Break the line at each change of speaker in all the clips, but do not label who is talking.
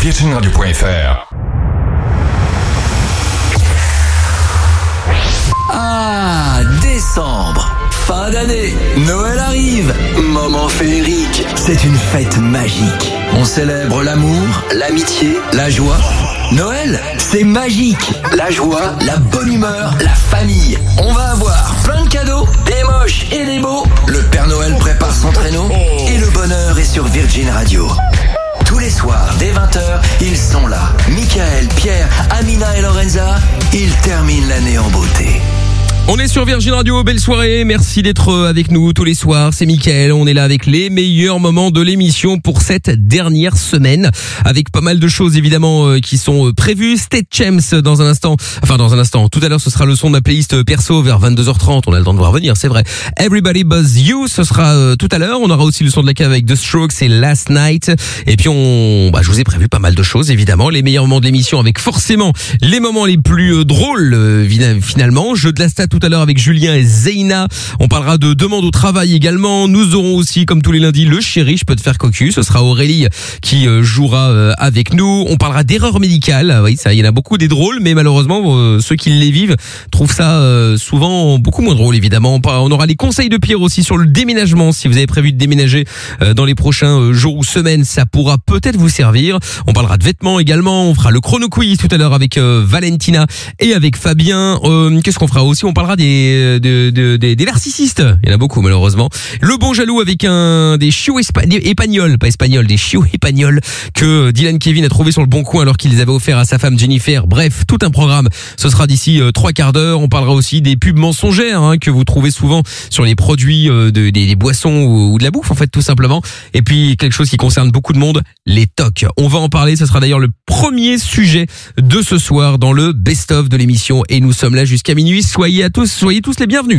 virginradio.fr.
Ah, décembre, fin d'année, Noël arrive, moment féerique, c'est une fête magique. On célèbre l'amour, l'amitié, la joie. Noël, c'est magique. La joie, la bonne humeur, la famille. On va avoir plein de cadeaux, des moches et des beaux. Le Père Noël prépare son traîneau et le bonheur est sur Virgin Radio. Tous les soirs, dès 20h, ils sont là. Michael, Pierre, Amina et Lorenza, ils terminent l'année en beauté.
On est sur Virgin Radio, belle soirée, merci d'être avec nous tous les soirs, c'est Mickaël, on est là avec les meilleurs moments de l'émission pour cette dernière semaine, avec pas mal de choses évidemment qui sont prévues. State Champs dans un instant, tout à l'heure ce sera le son de ma playlist perso vers 22h30, on a le temps de voir venir, c'est vrai. Everybody Buzz You, ce sera tout à l'heure, on aura aussi le son de la cave avec The Strokes et Last Night, et puis je vous ai prévu pas mal de choses évidemment, les meilleurs moments de l'émission avec forcément les moments les plus drôles finalement, jeu de la stat tout à l'heure avec Julien et Zeina. On parlera de demande au travail également. Nous aurons aussi, comme tous les lundis, le chéri, je peux te faire cocu. Ce sera Aurélie qui jouera avec nous. On parlera d'erreurs médicales. Oui, ça, il y en a beaucoup des drôles, mais malheureusement, ceux qui les vivent trouvent ça souvent beaucoup moins drôle, évidemment. On aura les conseils de Pierre aussi sur le déménagement. Si vous avez prévu de déménager dans les prochains jours ou semaines, ça pourra peut-être vous servir. On parlera de vêtements également. On fera le chrono quiz tout à l'heure avec Valentina et avec Fabien. Qu'est-ce qu'on fera aussi? On parlera des narcissistes. Il y en a beaucoup, malheureusement. Le bon jaloux avec des chiots espagnols, pas espagnols, des chiots espagnols que Dylan Kevin a trouvé sur le bon coin alors qu'il les avait offerts à sa femme Jennifer. Bref, tout un programme. Ce sera d'ici 3/4 d'heure. On parlera aussi des pubs mensongères que vous trouvez souvent sur les produits des boissons ou de la bouffe, en fait, tout simplement. Et puis, quelque chose qui concerne beaucoup de monde, les tocs. On va en parler. Ce sera d'ailleurs le premier sujet de ce soir dans le best-of de l'émission. Et nous sommes là jusqu'à minuit. Soyez tous les bienvenus.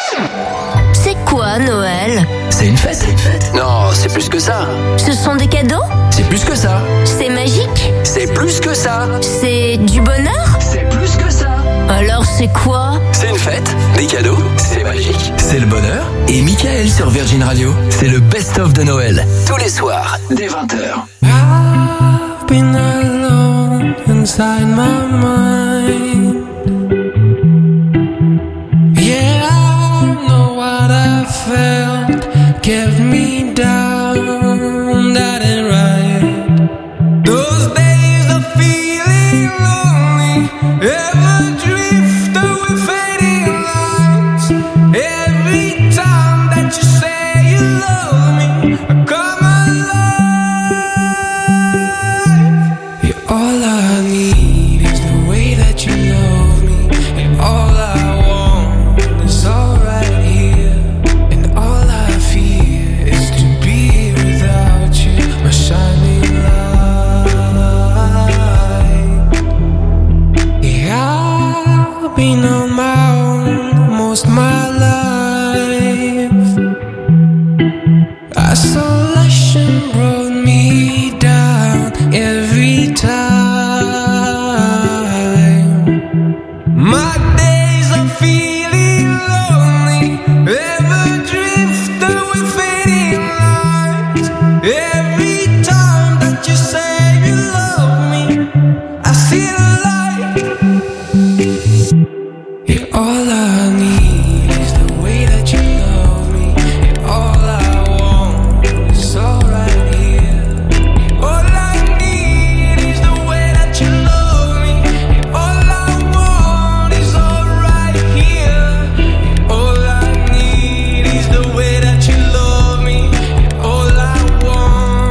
C'est quoi Noël?
C'est une fête. Non, c'est plus que ça.
Ce sont des cadeaux?
C'est plus que ça.
C'est magique?
C'est plus que ça.
C'est du bonheur?
C'est plus que ça.
Alors c'est quoi?
C'est une fête, des cadeaux, c'est magique. C'est le bonheur. Et Michael sur Virgin Radio, c'est le best-of de Noël. Tous les soirs, dès 20h.
I've been alone inside my mind. Felt kept me down, that ain't right. Those days of feeling lonely, ever drift away fading lights. Every time that you say you love me, I come alive. Yeah, all I need is the way that you love me, and all I want is all right here. Shining light. Yeah, I've been on my own most my life. Isolation brought me down every time. My days of feeling lonely, ever drift away fading lights. Every time that you say you love me, I see the light. Yeah, all I need is the way that you love me, and all I want is all right here. Yeah, all I need is the way that you love me, and all I want is all right here. Yeah, all I need is the way that you love me, and all I want.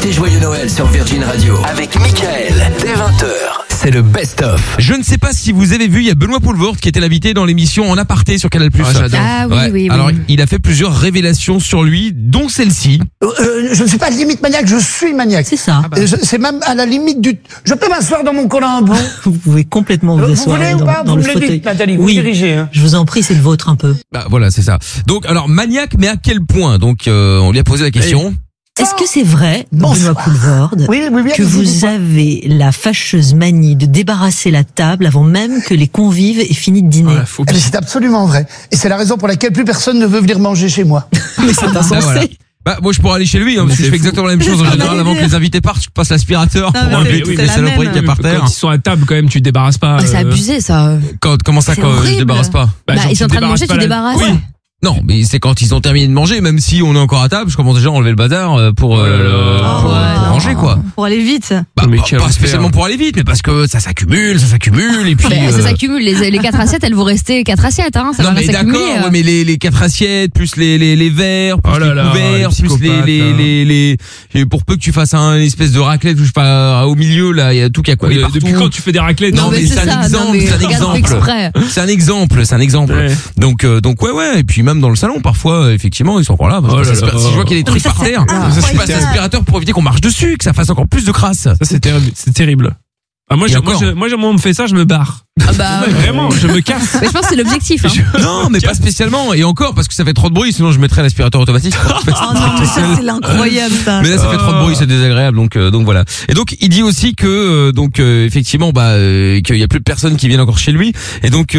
Écoutez Joyeux Noël sur Virgin Radio avec Mickaël dès 20h. C'est le best-of.
Je ne sais pas si vous avez vu, il y a Benoît Poelvoort qui était l'invité dans l'émission En Aparté sur Canal+.
Ah oui, oui.
Alors, il a fait plusieurs révélations sur lui, dont celle-ci.
Je ne suis pas limite maniaque, je suis maniaque.
C'est ça.
C'est même à la limite du... Je peux m'asseoir dans mon Colombo.
Vous pouvez complètement vous
Vous
asseoir
voulez ou pas?
dans
Vous
le
me le
fauteuil.
dites, Nathalie, vous
Oui,
dirigez. Hein.
je vous en prie, c'est le vôtre un peu.
Bah voilà, c'est ça. Donc, alors, maniaque, mais à quel point? Donc, on lui a posé la question.
Est-ce que c'est vrai,
Bonsoir.
Benoît Poelvoort,
Oui, bien
que vous avez la fâcheuse manie de débarrasser la table avant même que les convives aient fini de dîner?
Eh bien, c'est absolument vrai. Et c'est la raison pour laquelle plus personne ne veut venir manger chez moi.
Mais c'est insensé.
Bah, voilà. Bah, moi, je pourrais aller chez lui, parce que je fais exactement la même chose en général. Avant que les invités partent, je passe l'aspirateur pour enlever toutes les saloperies qu'il y a par terre.
Quand ils sont à table, quand même, tu te débarrasses pas.
C'est abusé ça.
Comment ça,
C'est
quand je
horrible.
débarrasse pas?
Bah,
genre,
ils sont en
tu
train de manger, tu
débarrasses pas
débarrasses.
Oui. Non, mais c'est quand ils ont terminé de manger, même si on est encore à table, je commence déjà à enlever le bazar pour manger, quoi.
Pour aller vite.
Bah,
Mais
pas
quel enfer.
spécialement pour aller vite, mais parce que ça s'accumule, et puis...
Ça s'accumule. Les 4 assiettes, elles vont rester 4 assiettes, hein. Ça
non
va
mais
s'accumuler.
d'accord, ouais, mais les 4 assiettes, plus les verres, plus
Oh là
les
là,
couverts,
les
plus
psychopathes,
et pour peu que tu fasses une espèce de raclette, je sais pas, au milieu, là, il y a tout qui a coulé partout.
Depuis quand tu fais des raclettes?
Non, mais c'est
ça.
un exemple,
Non, mais
c'est un
regarde
exemple.
exprès.
C'est un exemple.
Ouais.
Donc ouais, et puis même dans le salon, parfois, effectivement, ils sont encore là. Parce que
Oh là
si
là.
je vois qu'il y a des trucs par terre, je passe l'aspirateur pour éviter qu'on marche dessus, que ça fasse encore plus de crasse.
Ça, c'est terrible. Ah, moi,
Et encore.
moi, on me fait ça, je me barre.
Ah bah.
Ouais, vraiment, je me casse.
Mais je pense que c'est l'objectif, hein.
Non, mais pas spécialement. Et encore, parce que ça fait trop de bruit, sinon je mettrais l'aspirateur automatique.
Oh non, mais ça, c'est l'incroyable, ça.
Mais là, ça fait trop de bruit, c'est désagréable, donc voilà. Et donc, il dit aussi que, effectivement, qu'il y a plus de personnes qui viennent encore chez lui, et donc,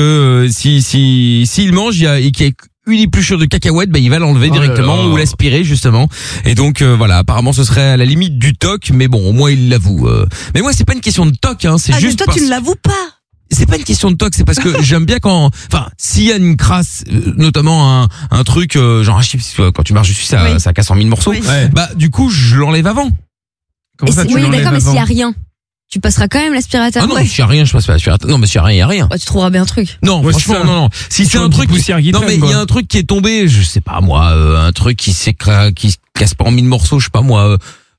s'il mange, et qu'il y a une épluchure de cacahuète, il va l'enlever directement ou l'aspirer justement. Et donc voilà, apparemment ce serait à la limite du toc, mais bon, au moins il l'avoue. Mais moi, c'est pas une question de toc, hein, c'est
Ah,
juste
mais toi,
parce...
tu ne l'avoues pas.
C'est pas une question de toc, c'est parce que j'aime bien s'il y a une crasse, notamment un truc genre un chips, quand tu marches dessus, ça casse en 1000 morceaux.
Oui.
Ouais.
Bah du coup, je l'enlève avant.
Comment ça, tu
Oui,
l'enlèves
d'accord, mais s'il y a
avant?
rien, tu passeras quand même l'aspirateur.
Ah non, s'il y a rien, je passe pas l'aspirateur. Non, mais s'il y a rien, il y a rien.
Bah, tu trouveras bien un truc.
Non,
Ouais,
franchement,
c'est ça.
non. Si c'est
Sur
un
une
truc,
petite poussière qui
non
traîne,
mais il y
quoi.
a un truc qui est tombé, je sais pas moi, un truc qui se casse pas en 1000 morceaux, je sais pas moi.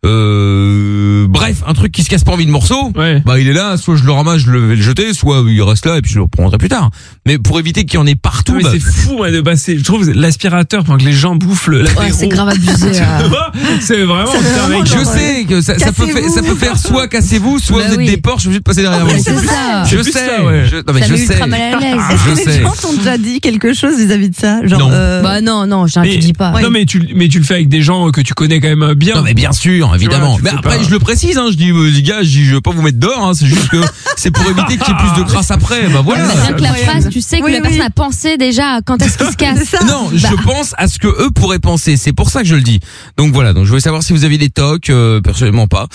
Bref, un truc qui se casse pas en 1000 morceaux.
Ouais.
Bah il est là, soit je le ramasse, je vais le jeter, soit il reste là et puis je le reprendrai plus tard. Mais pour éviter qu'il y en ait partout,
Mais c'est fou, hein, de passer. Je trouve l'aspirateur pendant que les gens bouffent l'apéro.
Ouais, c'est grave abusé.
C'est vraiment. putain, mec,
je sais que ça peut faire soit cassez-vous, soit
Bah
vous êtes
oui.
des porcs, je suis obligé de passer derrière
Ouais,
vous.
c'est ça.
Je
C'est plus
sais,
ça, ouais.
non mais
Ça
je
met
sais.
ultra mal à l'aise.
Est-ce
je
que les
sais.
gens t'ont déjà dit quelque chose vis-à-vis de ça? Genre,
Non.
Bah non, je
Mais-
te dis pas.
Non, mais tu le fais avec des gens que tu connais quand même bien.
Non mais bien sûr, évidemment.
tu
Mais
fais
après
pas.
je le précise, hein, je dis les gars, je veux pas vous mettre dehors, hein, c'est juste que c'est pour éviter qu'il y ait plus de crasse après. Bah voilà.
Bah, rien que la phrase, tu sais que
Oui,
la
oui.
personne a pensé déjà à quand est-ce qu'il se casse.
C'est ça.
Non, je pense à ce que eux pourraient penser. C'est pour ça que je le dis. Donc voilà. Donc je voulais savoir si vous aviez des tocs, personnellement pas.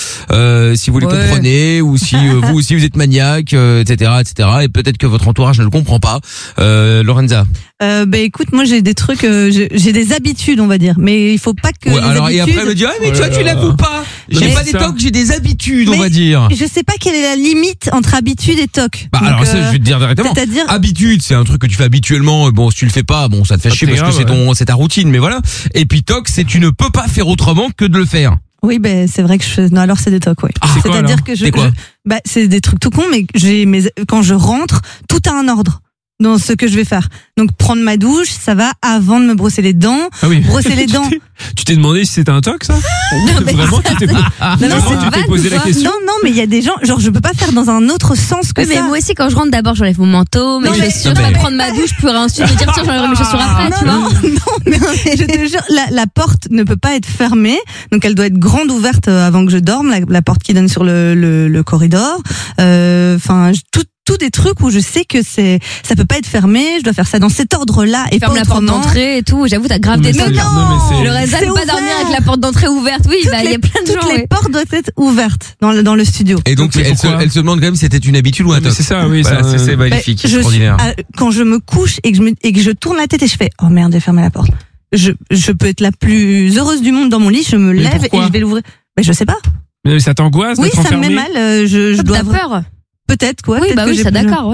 Si vous les
Ouais.
comprenez ou si vous aussi vous êtes maniaque, etc., etc. Et peut-être que votre entourage ne le comprend pas. Lorenza.
Bah écoute, moi j'ai des trucs, j'ai des habitudes, on va dire, mais il faut pas que.
Ouais,
les
alors et
habitudes...
après elle me dit mais
Oh
tu vois
là
tu
là.
l'avoues pas. J'ai
Mais
pas
c'est
des
ça.
tocs, j'ai des habitudes, on
Mais
va dire.
Je sais pas quelle est la limite entre habitude et toc.
Bah
Donc,
alors ça, je vais te dire directement.
c'est-à-dire-
Habitude, c'est un truc que tu fais habituellement. Bon, si tu le fais pas, bon, ça te fait
Ah,
chier
c'est
parce que
grave,
c'est ta routine, mais voilà. Et puis toc, c'est tu ne peux pas faire autrement que de le faire.
Oui, ben c'est vrai que non, alors c'est des tocs, ouais.
Ah,
c'est quoi,
C'est-à-dire
alors
que
C'est quoi
c'est des trucs tout cons, mais quand je rentre, tout a un ordre dans ce que je vais faire. Donc prendre ma douche, ça va avant de me brosser les dents.
Ah oui.
Brosser les dents.
Tu t'es demandé si c'était un toc, ça?
mais
Vraiment, tu t'es
Non,
vraiment,
c'est
tu t'es
vague
posé
ou
la
quoi
question?
Non, mais il y a des gens, genre je peux pas faire dans un autre sens que
Oui, mais
ça.
moi aussi, quand je rentre, d'abord, j'enlève mon manteau, mes
Non, mais-
chaussures,
non, mais-
prendre ma douche, puis ensuite me dire, tiens, j'enlèverai mes chaussures après, tu vois.
non, mais je te jure, la porte ne peut pas être fermée, donc elle doit être grande ouverte avant que je dorme, la porte qui donne sur le corridor. Enfin, tout des trucs où je sais que ça peut pas être fermé, je dois faire ça dans cet ordre-là et
Ferme
pas
la porte
autrement.
d'entrée et tout. J'avoue, t'as grave
Mais
des
c'est-
tocs.
non, mais c'est-
Le reste,
C'est
pas
ouvert.
dormir avec la porte d'entrée ouverte. Oui, bah, il y a plein de
Toutes
gens.
les
ouais.
portes doivent être ouvertes dans le studio.
Et donc
Mais
elle se
pourquoi
demande quand même si c'était une habitude ou un
Mais
toc.
c'est ça, oui.
Voilà,
ça,
c'est magnifique,
Ben,
extraordinaire.
Quand je me couche et que je tourne la tête et je fais oh merde, j'ai fermé la porte. Je peux être la plus heureuse du monde dans mon lit, je me lève et
pourquoi
je vais l'ouvrir. Ben je sais pas.
Mais ça t'angoisse
Oui,
d'être
ça me
enfermé?
met mal. Je dois
T'as peur?
peut-être quoi.
Oui,
peut-être
bah
que
oui,
j'ai
ça
plus-
d'accord, oui.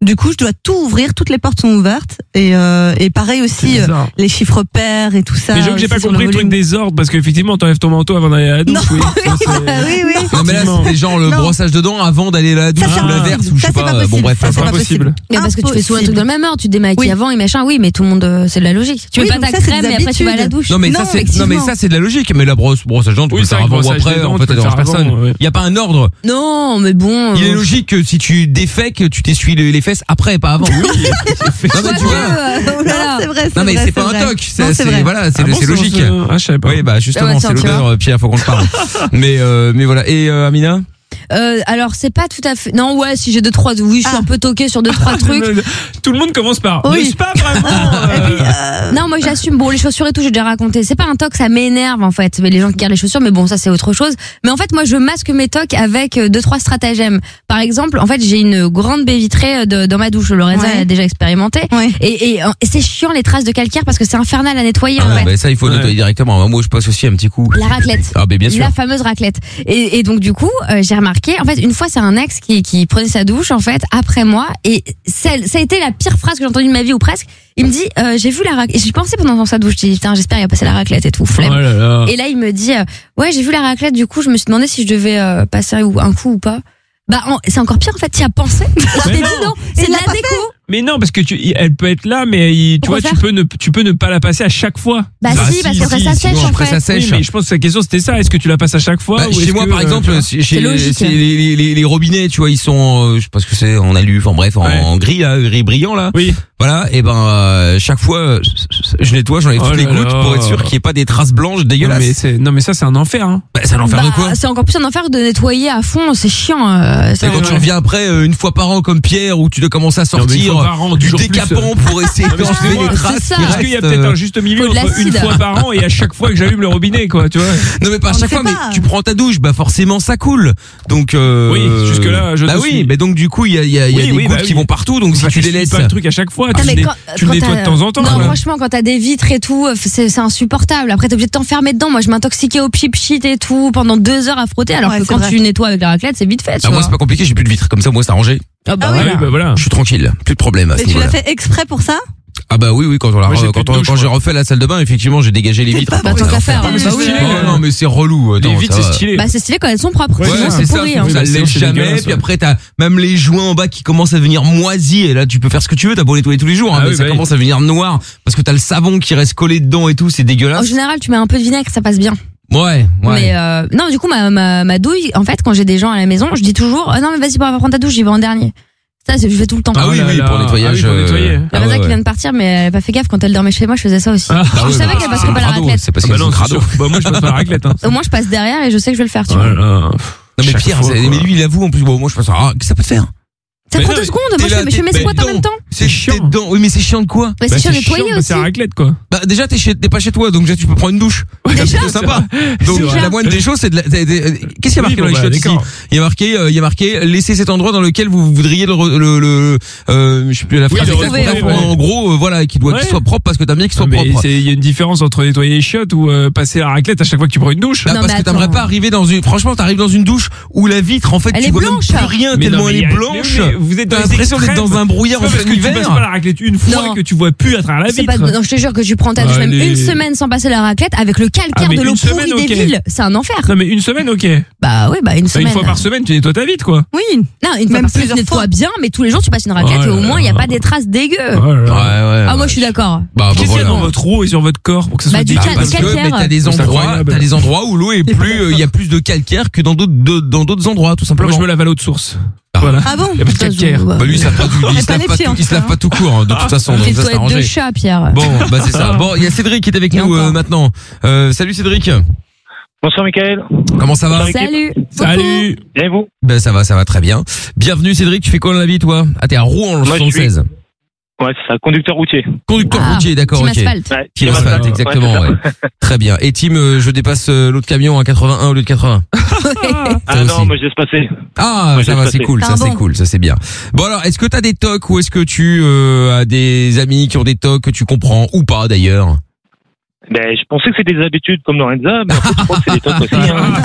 Du coup, je dois tout ouvrir, toutes les portes sont ouvertes et pareil aussi les chiffres pairs et tout ça.
Mais j'avoue que j'ai pas compris le truc des ordres parce qu'effectivement t'enlèves ton manteau avant d'aller à la douche. Oui.
oui.
Non mais là c'était genre le brossage de dents avant d'aller à la douche ou l'inverse ou je sais pas. Bon bref,
c'est pas possible.
Mais parce que tu fais souvent un truc dans le même ordre, tu te démaquilles avant et machin. Oui, mais tout le monde, c'est de la logique. Tu mets pas ta crème et après tu vas à la douche.
Non mais ça c'est de la logique. Mais la brossage de dents, tu peux faire avant ou après. En fait, ça dérange personne. Il y a pas un ordre.
Non, mais bon.
Il est logique que si tu défèques, tu t'essuies les fesses après, pas avant. Oui. Non mais tu vois.
C'est vrai.
Non mais c'est pas un toc. C'est voilà, c'est logique.
Ah, je savais pas.
Oui, bah justement, c'est l'odeur, Pierre, faut qu'on te parle. Mais voilà. Et Amina?
Alors c'est pas tout à fait. Non ouais, si j'ai 2-3, oui, je suis un peu toquée sur 2-3 trucs.
Tout le monde commence par.
Oui.
C'est pas vraiment.
Non, moi j'assume. Bon, les chaussures et tout, j'ai déjà raconté. C'est pas un toc, ça m'énerve en fait. Mais les gens qui gardent les chaussures, mais bon, ça c'est autre chose. Mais en fait, moi je masque mes tocs avec 2-3 stratagèmes. Par exemple, en fait, j'ai une grande baie vitrée dans ma douche. Lorenza a déjà expérimenté.
Ouais.
Et c'est chiant les traces de calcaire parce que c'est infernal à nettoyer. en fait.
Bah ça il faut nettoyer directement. Moi je passe aussi un petit coup.
La raclette.
Ah ben bien sûr.
La fameuse raclette. Et donc du coup, j'ai remarqué, en fait, une fois c'est un ex qui prenait sa douche en fait après moi et ça a été la pire phrase que j'ai entendue de ma vie ou presque. Il me dit j'ai vu la raclette. Et j'y pensais pendant sa douche, je dis putain, j'espère il va passer la raclette et tout, flemme.
Oh là là.
Et là il me dit ouais, j'ai vu la raclette, du coup je me suis demandé si je devais passer un coup ou pas. Bah c'est encore pire en fait, tu y as pensé. Je t'ai dit non, c'est de la déco.
Mais non, parce que elle peut être là, mais tu vois, tu peux ne pas la passer à chaque fois.
Bah si, parce qu'après ça sèche en fait.
Ça sèche.
Oui, mais je pense que sa question c'était ça. Est-ce que tu la passes à chaque fois?
Chez moi, par exemple, chez les robinets, tu vois, ils sont, je sais pas ce que c'est, en alu, enfin bref, en gris, là, gris brillant là.
Oui.
Voilà, et chaque fois, je nettoie, j'enlève toutes les gouttes pour être sûr qu'il n'y ait pas des traces blanches dégueulasses.
Non mais ça c'est un enfer. Hein.
Bah, c'est un enfer de quoi?
C'est encore plus un enfer de nettoyer à fond, c'est chiant.
Et quand tu reviens après, une fois par an comme Pierre, où tu dois commencer à sortir du décapant pour essayer d'enlever les traces.
Est-ce qu'il y a peut-être un juste milieu entre une fois par an et à chaque fois que j'allume le robinet, quoi, tu vois?
Non mais pas à chaque fois, mais tu prends ta douche, bah forcément ça coule. Donc
oui, jusque là, je.
Bah oui, mais donc du coup il y a des gouttes qui vont partout, donc si tu les laisses.
Pas le truc à chaque fois. Tu
quand
le nettoies de temps en temps.
Non, franchement, quand t'as des vitres et tout, c'est insupportable. Après, t'es obligé de t'enfermer dedans. Moi, je m'intoxiquais au chip shit et tout pendant 2 heures à frotter, alors que quand tu nettoies avec la raclette, c'est vite fait.
Moi, c'est pas compliqué, j'ai plus de vitres. Comme ça, moi, c'est arrangé.
Ah bah
voilà.
Je suis tranquille, plus de problème à ce
Mais tu
niveau-là.
l'as fait exprès pour ça?
Ah bah oui, quand j'ai refait la salle de bain, effectivement, j'ai dégagé les vitres.
Bah tant qu'à faire.
Bah oui.
Non mais c'est relou.
Les vitres c'est stylé.
Bah c'est stylé quand elles sont propres.
Ouais,
sinon
c'est
c'est pourri.
ça le lèche jamais. Puis après t'as même les joints en bas qui commencent à devenir moisis. Et là tu peux faire ce que tu veux. T'as beau nettoyer tous les jours, mais ça commence à devenir noir parce que t'as le savon qui reste collé dedans et tout. C'est dégueulasse.
En général, tu mets un peu de vinaigre, ça passe bien.
Ouais.
Mais non, du coup ma douille, en fait, quand j'ai des gens à la maison, je dis toujours non mais vas-y, prendre ta douche, j'y vais en dernier. Ça, je fais tout le temps.
Ah oui, pour nettoyage.
La Rosa qui vient de partir, mais elle a pas fait gaffe quand elle dormait chez moi, je faisais ça aussi. Je savais qu'elle passerait pas la raclette.
C'est parce que c'est crado.
Bah moi je passe pas la raclette.
Au moins je passe derrière et je sais que je vais le faire, tu vois.
Non mais Pierre, mais lui il avoue en plus. Bon moi je passe. Ça peut te faire.
Ça prend 2 secondes, moi je fais mes squats en même temps.
C'est chiant. Oui mais c'est chiant de quoi?
C'est chiant de nettoyer aussi.
C'est la raclette quoi.
Bah déjà t'es pas chez toi donc déjà tu peux prendre une douche.
Déjà
c'est sympa. Donc la moindre des choses c'est de qu'est-ce qu'il y a marqué dans les chiottes ici? Il y a marqué laissez cet endroit dans lequel vous voudriez je sais plus la phrase exacte. En gros voilà qu'il soit propre parce que t'aimes bien qu'il soit propre.
Il y a une différence entre nettoyer les chiottes ou passer la raclette à chaque fois que tu prends une douche.
Parce que t'aimerais pas arriver franchement t'arrives dans une douche où la vitre en fait tu vois même plus rien tellement elle est blanche.
Vous êtes
T'as l'impression d'être dans un brouillard en plein hiver.
Tu passes pas la raclette une fois que tu vois plus à travers la vitre.
Non, je te jure que tu prends ta douche même une semaine sans passer la raclette avec le calcaire de l'eau pourrie des villes. C'est un enfer.
Non mais une semaine, ok.
Bah oui, une semaine.
Une fois par semaine, tu nettoies ta vitre quoi.
Oui.
Non, une fois par semaine, tu nettoies bien, mais tous les jours tu passes une raclette et au moins il y a pas des traces dégueu. Ah moi je suis d'accord.
Qu'est-ce qu'il y a dans votre eau et sur votre corps pour que ça soit
du calcaire.
T'as des endroits où l'eau est plus, il y a plus de calcaire que dans d'autres endroits tout simplement.
Moi je me lave à l'eau de source.
Voilà. Ah bon?
Il y a pas de calcaire.
Bah lui il se lave pas tout court de toute façon.
C'est toi être de chat, Pierre.
Bon bah c'est ça. Bon il y a Cédric qui est avec nous maintenant. Salut Cédric.
Bonsoir Mickaël.
Comment ça va?
Salut.
Et vous?
Ben ça va très bien. Bienvenue Cédric, tu fais quoi dans la vie toi? Ah t'es à Rouen en 76.
Ouais, c'est ça, conducteur routier.
Conducteur routier, d'accord, ok. Team Asphalt, exactement, ouais. Très bien. Et team, je dépasse l'autre camion à 81 au lieu de 80.
Non, moi je laisse passer.
Ah, ça va, c'est cool, ça c'est cool, ça c'est bien. Bon alors, est-ce que t'as des tocs ou est-ce que tu as des amis qui ont des tocs que tu comprends ou pas d'ailleurs?
Ben, je pensais que c'était des habitudes comme Lorenza, mais en fait, je crois que c'est des tocs aussi.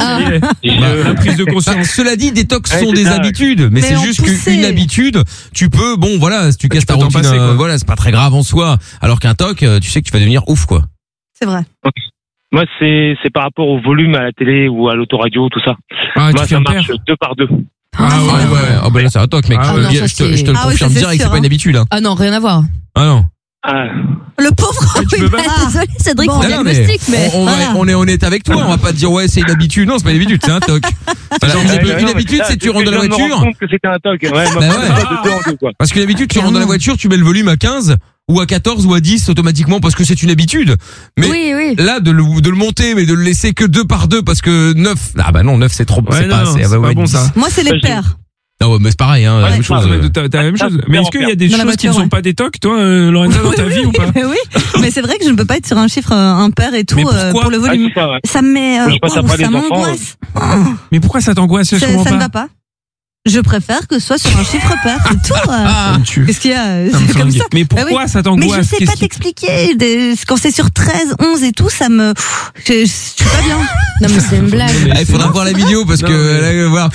Hein.
La prise de conscience.
Cela dit, des tocs
Ouais,
sont
c'est
des
ça.
habitudes, mais c'est
en
juste
poussée.
qu'une habitude, tu peux, bon, voilà, si tu casses ta
peux t'en
routine,
passer, quoi.
voilà, c'est pas très grave en soi. Alors qu'un toc, tu sais que tu vas devenir ouf, quoi.
C'est vrai.
Moi, c'est par rapport au volume à la télé ou à l'autoradio, tout ça.
Ah,
Moi,
tu fais
ça
un
marche
père.
2 par 2.
Ah ouais. Oh, bah là, c'est un toc, mec.
Ah,
je,
non,
te-
ça,
je te le
Ah oui, ça,
confirme
c'est
direct, c'est
sûr,
pas une
hein.
habitude, hein.
Ah non, rien à voir.
Ah non.
Ah,
Le pauvre.
Tu peux pas.
Désolé, Cédric,
Bon.
pour
Non, non,
diagnostic, mais.
on est honnête avec toi, on va pas te dire ouais c'est une habitude, non c'est pas une habitude, c'est un toc. Voilà, une habitude c'est que tu rentres dans la
Je me rends
voiture,
compte que c'était un toc. Ouais, moi,
Bah ouais.
de 2 en 2, quoi.
parce qu'une habitude tu rentres dans la voiture, tu mets le volume à 15 ou à 14 ou à 10 automatiquement parce que c'est une habitude. Mais
Oui, oui.
là de le monter mais de le laisser que 2 par 2 parce que 9, ah bah non 9 c'est trop,
Ouais,
c'est pas
non,
assez,
c'est
ouais,
pas bon
10.
ça.
Moi, c'est les pères.
Non ouais, mais c'est pareil hein, la
Ouais.
même chose.
T'as la même chose. Mais est-ce qu'il y a des
Dans la
choses qui ne
voiture,
sont pas des tocs, toi, Lorenza, dans ta vie ou pas?
Oui, mais c'est vrai que je ne peux pas être sur un chiffre impair et tout
Mais pourquoi
pour le
Ah,
volume.
c'est ça, ouais.
Ça me met,
Je passe après les
ça
enfants,
m'angoisse.
Mais pourquoi ça t'angoisse? Je
Ça
comprends
ne
pas.
va pas. Je préfère que ce soit sur un chiffre pair, c'est tout.
Ça me tue.
Qu'est-ce qu'il y a
Ça me
C'est comme
flingue.
ça.
Mais
Ah
pourquoi
oui.
ça
Mais
t'angoisse?
je sais
Qu'est-ce
pas
qui-
t'expliquer. Quand c'est sur 13, 11 et tout, ça me. Je suis pas bien.
Non, mais c'est une blague.
Il faudra voir la vidéo parce
Non,
que
mais-
là, voir.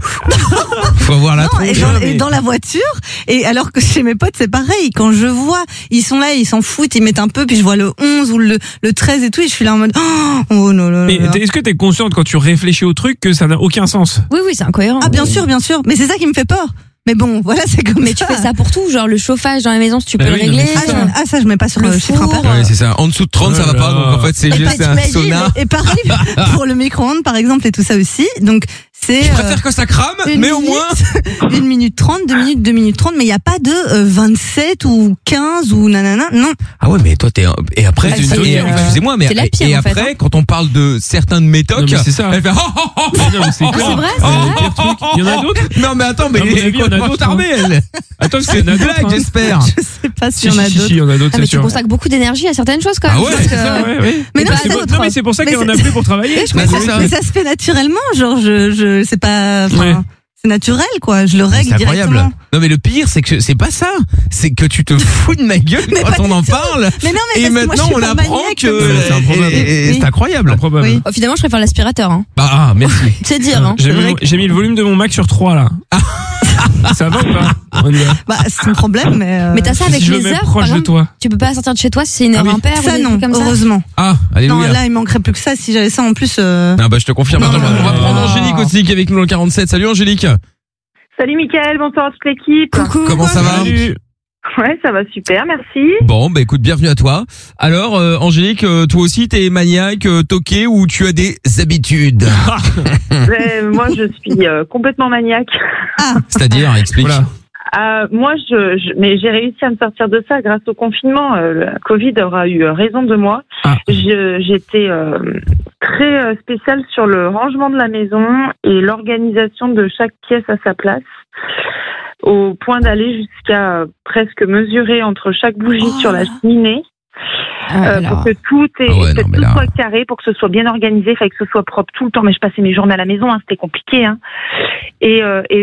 Faut voir la
Non,
tronche.
et dans la voiture, et alors que chez mes potes, c'est pareil. Quand je vois, ils sont là, ils s'en foutent, ils mettent un peu, puis je vois le 11 ou le 13 et tout, et je suis là en mode oh non, non,
Mais
non.
est-ce que t'es consciente quand tu réfléchis au truc que ça n'a aucun sens?
Oui, oui, c'est incohérent.
Ah, bien sûr. Mais c'est ça qui me fait peur. Mais bon, voilà, c'est comme
Mais tu fais ça pour tout, genre le chauffage dans la maison, si tu peux
Bah
le
oui, non,
régler.
mais c'est ça.
Ça, je mets pas sur
Le
le chiffre
four.
impair.
Ouais, c'est ça. En dessous de 30, ça va pas. Donc en fait, c'est
Et
juste
bah,
un
t'imagines,
sauna.
Et pareil pour le micro-ondes, par exemple, et tout ça aussi. Donc, c'est.
Je préfère que ça crame,
une
mais au
minute,
moins.
1 minute 30, 2 minutes 30, mais il n'y a pas de 27 ou 15 ou nanana, non.
Ah ouais, mais toi, et après,
Ah, c'est,
excusez-moi, mais
c'est la pire,
et
en fait,
après,
hein.
quand on parle de certains de mes tocs,
Non, mais c'est ça.
elle fait
Non, mais c'est
Ah,
clair.
c'est vrai,
C'est
c'est
le
vrai.
pire truc. Il y en a d'autres?
Non, mais attends, mais
À mon
elle
avis,
est
il y en a
complètement
d'autres,
tarbée, elle.
Attends,
C'est une blague, j'espère.
Je sais pas
Si,
s'il y en a
si, si,
d'autres.
il y en a d'autres,
Ah,
c'est
mais tu
sûr.
consacres beaucoup d'énergie à certaines choses quand même.
Ah ouais,
parce
C'est
que-
ça, ouais, ouais.
Mais non,
Bah,
c'est
c'est
autre.
non, mais c'est pour ça
Mais
qu'il y en a
c'est-
plus pour travailler.
Mais
c'est ça.
ça se fait naturellement, genre c'est pas, enfin,
Ouais.
c'est naturel quoi. Je le
C'est
règle
incroyable.
directement.
Non, mais le pire, c'est que c'est pas ça. C'est que tu te fous de ma gueule
Mais
quand
pas
on
du
en
tout.
parle.
Mais non, mais
Et
parce que moi,
maintenant,
je suis
on
pas
apprend
maniaque
que
comme ça.
C'est improbable.
c'est incroyable.
Improbable.
Oui.
Oh, finalement, je préfère l'aspirateur. Hein.
Ah, merci.
C'est dire. Hein.
J'ai
C'est vrai
mis,
que-
j'ai mis le volume de mon Mac sur 3 là. Ça va ou pas? On y va.
Bah, c'est un problème, mais.
Mais t'as ça avec
Si je le
les
mets
heures, par
proche de
exemple,
toi.
tu peux pas sortir de chez toi si c'est une heure
Ah oui.
impair ou
ça
des
non,
trucs comme ça.
heureusement.
Ah,
Non,
alléluia.
là, il manquerait plus que ça. Si j'avais ça en plus.
Ah bah je te confirme.
Non,
Attends,
non,
on va
non.
prendre Angélique aussi qui est avec nous dans le 47. Salut Angélique.
Salut Mickaël, bonsoir à toute l'équipe.
Coucou.
Comment ça va?
Salut.
Ouais, ça va super, merci.
Bon, bah écoute, bienvenue à toi. Alors, Angélique, toi aussi, t'es maniaque, toqué ou tu as des habitudes?
Moi, je suis complètement maniaque.
C'est-à-dire, explique.
Voilà.
Moi, mais j'ai réussi à me sortir de ça grâce au confinement. Le Covid aura eu raison de moi.
Ah.
J'étais très spéciale sur le rangement de la maison et l'organisation de chaque pièce à sa place, au point d'aller jusqu'à presque mesurer entre chaque bougie sur la cheminée. Pour que tout soit carré, pour que ce soit bien organisé, il fallait que ce soit propre tout le temps. Mais je passais mes journées à la maison, hein, c'était compliqué. Hein. Et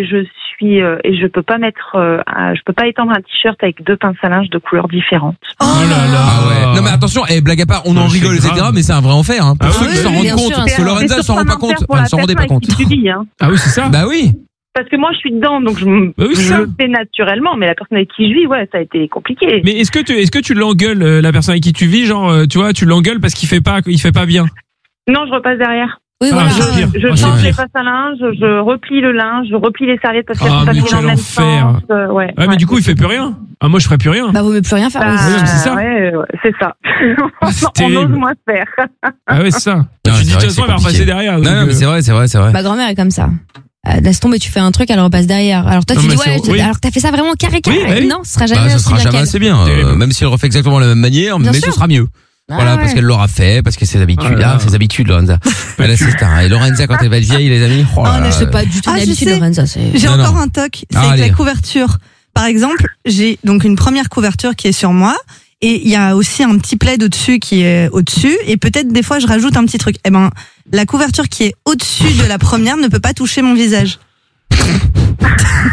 je peux pas je peux pas étendre un t-shirt avec 2 pinces à linge de couleurs différentes.
Oh là là.
Ah ouais. Non mais attention, blague à part, on en
C'est
rigole, etc.
grave.
Mais c'est un vrai enfer. Hein. Pour
Ah
ceux
oui,
qui s'en
oui,
rendent
bien
compte,
sûr,
parce que Lorenza elle s'en rend pas compte. Elle s'en rendait pas compte.
Ah oui, c'est ça.
Bah oui.
Parce que moi, je suis dedans, donc je le fais naturellement. Mais la personne avec qui je vis, ouais, ça a été compliqué.
Mais est-ce que tu l'engueules, la personne avec qui tu vis, genre, tu vois, tu l'engueules parce qu'il fait pas bien?
Non, je repasse derrière.
Oui,
Ah,
voilà.
c'est pire.
Je
Ah, c'est
change
pire.
les passes à linge, je replie le linge, je replie les serviettes parce qu'elles
Ah,
sont pas
mais
mises dans
quel
le même
enfer.
sens. Ouais,
mais du coup, il fait plus rien. Ah, moi, je ferais plus rien.
Bah, vaut mieux plus rien faire. oui.
mais c'est ça.
Ouais, c'est ça.
c'est
On ose
terrible.
moins faire.
Ah ouais, c'est ça.
Non,
Tu
c'est
dis, de
vrai
toute
que
façon,
c'est
elle va repasser
compliqué.
derrière.
Non, non, mais c'est vrai.
Ma grand-mère est comme ça. Laisse tomber, tu fais un truc, elle repasse derrière. Alors toi,
Non,
tu
mais
dis
c'est- oui.
alors que t'as fait ça vraiment carré.
Oui, bah oui.
Non, ce sera jamais
Bah, ce
aussi
sera
bien
jamais
qu'elle.
assez bien.
Terrible.
Même si elle refait exactement la même manière,
Bien
mais
sûr.
ce sera mieux.
Ah
Voilà,
ouais.
parce qu'elle l'aura fait, parce que ses habitudes,
Oh là là.
ses habitudes, Lorenza. Voilà, c'est ça. Et Lorenza, quand elle va être vieille, les amis. Oh là
Oh,
là.
mais c'est pas du tout
Ah, je
d'habitude,
sais.
Lorenza. C'est.
J'ai
Non,
encore
non.
un toc, c'est
Ah,
avec
allez.
la couverture. Par exemple, j'ai donc une première couverture qui est sur moi. Et il y a aussi un petit plaid au-dessus qui est au-dessus. Et peut-être des fois, je rajoute un petit truc. Eh ben, la couverture qui est au-dessus de la première ne peut pas toucher mon visage.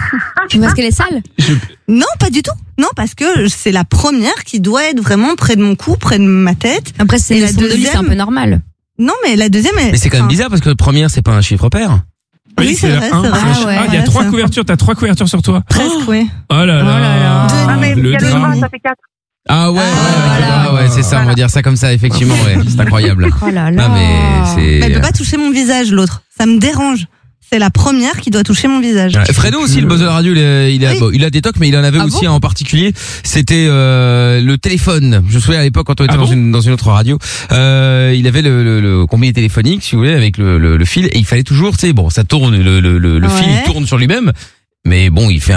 Parce qu'elle est sale?
Non, pas du tout. Non, parce que c'est la première qui doit être vraiment près de mon cou, près de ma tête.
Après, c'est
Et
la deuxième, c'est un peu normal.
Non, mais la deuxième est...
Mais c'est quand même bizarre parce que la première, c'est pas un chiffre pair.
Oui, c'est vrai, c'est vrai.
Il y a 3 couvertures, t'as 3 couvertures sur toi.
Presque, oui.
Oh là là.
Ah, mais
Le
il y a le
drame.
bras, ça fait 4.
Ah ouais, ouais, c'est ça, on va dire ça comme ça, effectivement, ouais, c'est incroyable.
Oh là là.
Ah mais c'est.
Mais elle peut pas toucher mon visage, l'autre. Ça me dérange. C'est la première qui doit toucher mon visage.
Ouais, Fredo aussi, le boss de la radio, il a,
Oui.
bon, il a des tocs, mais il en avait aussi un en particulier. C'était le téléphone. Je me souviens à l'époque quand on était dans une autre radio, il avait le combiné téléphonique, si vous voulez, avec le fil, et il fallait toujours, tu sais, bon, ça tourne, le fil il tourne sur lui-même, mais bon, il fait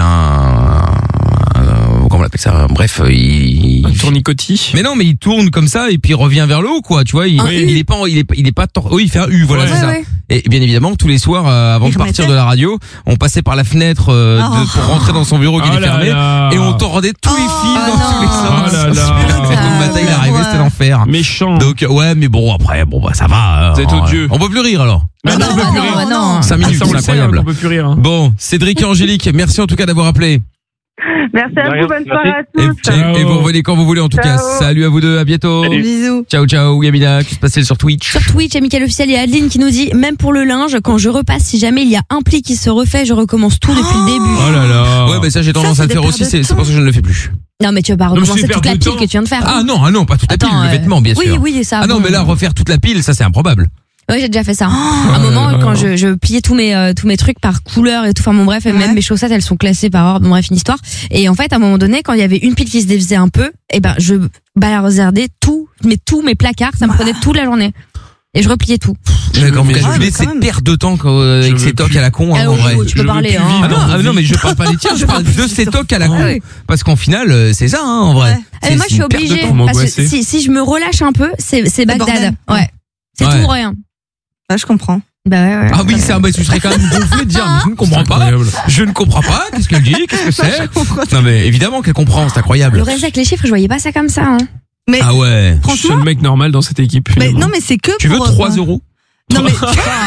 comment on appelle ça? Bref,
Un tournicotis.
Mais non, mais il tourne comme ça et puis il revient vers le haut, quoi. Tu vois, il est pas, oui, il fait un U, voilà, c'est ça.
Ouais.
Et bien évidemment, tous les soirs, avant de partir de la radio, on passait par la fenêtre pour rentrer dans son bureau qui est fermé, et on tordait tous les fils dans tous les sens.
Oh là là.
Le matin, il arrivait, c'était l'enfer.
Méchant.
Donc ouais, mais bon, après, bon, bah ça va.
Vous êtes odieux.
On peut plus rire alors.
Bah non, on peut plus rire.
non.
5 minutes,
Ça, on
c'est
le sait,
incroyable.
on peut plus rire.
Bon, Cédric et Angélique, merci en tout cas d'avoir appelé.
Merci à vous, bonne soirée à tous.
Et vous revenez quand vous voulez en tout cas.
Ciao.
Salut à vous deux, à bientôt.
Bisous.
Ciao, ciao, Yamina, qui se passait sur Twitch.
Sur Twitch, il y a Mickaël Officiel et Adeline qui nous dit, même pour le linge, quand je repasse, si jamais il y a un pli qui se refait, je recommence tout depuis le début.
Oh là là.
Ouais, mais ça j'ai tendance à le faire aussi, c'est pour ça que je ne le fais plus.
Non, mais tu vas pas
mais
recommencer
c'est
toute la
perdre de
pile
temps.
que tu viens de faire.
Ah non, pas toute la pile,
Attends,
le vêtement bien sûr.
Oui, ça.
Ah non,
bon.
mais là refaire toute la pile, ça c'est improbable.
Oui, j'ai déjà fait ça. À un moment, quand je pliais tous mes trucs par couleur et tout, enfin bon bref, et même mes chaussettes, elles sont classées par ordre, bon bref, une histoire. Et en fait, à un moment donné, quand il y avait une pile qui se défaisait un peu, et ben je baladais tous mes placards, ça me prenait toute la journée. Et je repliais tout.
Mais quand vous
mais
calculez,
quand
c'est
même.
perte de temps avec ces tocs à la con,
Ah
en
oui,
vrai.
tu peux parler, hein.
Ah non, mais je parle pas des tiens, je parle de ces tocs à la con.
oui.
Parce qu'en final, c'est ça, hein, en vrai.
Ouais.
Ah, mais moi, je suis obligée, parce que si je me relâche un peu, c'est Bagdad.
bordel.
Ouais. C'est
Ouais.
tout ou rien.
Ah, je comprends.
Bah ouais.
Ah oui, tu serais quand même gonflé de dire, mais je ne comprends pas. Je ne comprends pas. Qu'est-ce qu'elle dit? Qu'est-ce que c'est? Non, mais évidemment qu'elle comprend, c'est incroyable.
Lorenza, avec les chiffres, je voyais pas ça comme ça, hein.
Mais
Ah ouais.
Je suis le mec normal dans cette équipe.
mais,
finalement.
non, mais c'est que
Tu veux
pour,
3 euros?
Non, mais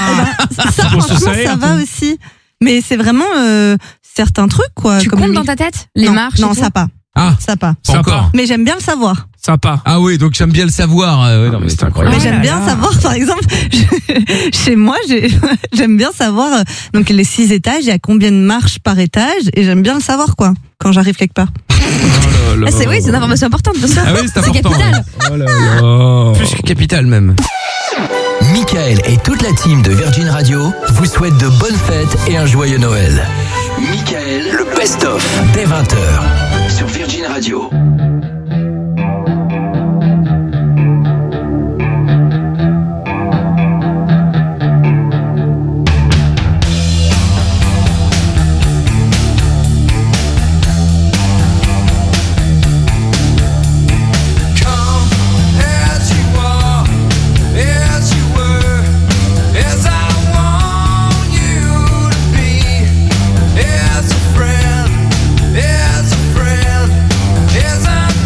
ça,
Pour ce
franchement,
salaire,
ça va aussi. Mais c'est vraiment certains trucs, quoi.
Tu
comme
comptes
le
dans
mi-
ta tête? Les
non,
marches?
Non,
et tout
ça pas.
Ah,
Ça pas.
pas encore.
Mais j'aime bien le savoir.
Ça part.
Ah oui, donc j'aime bien le savoir. Ouais, non, mais c'est incroyable.
Mais
Oh
j'aime
là
bien
là.
savoir, par exemple, chez moi, j'aime bien savoir, donc les 6 étages, il y a combien de marches par étage, et j'aime bien le savoir, quoi, quand j'arrive quelque part.
Ah, c'est une information importante, bien sûr.
Ah oui, c'est important.
capital.
Oh là là.
Plus que capital même.
Mickaël et toute la team de Virgin Radio vous souhaitent de bonnes fêtes et un joyeux Noël. Mickaël, le best-of, dès 20h, sur Virgin Radio.
As a friend, as a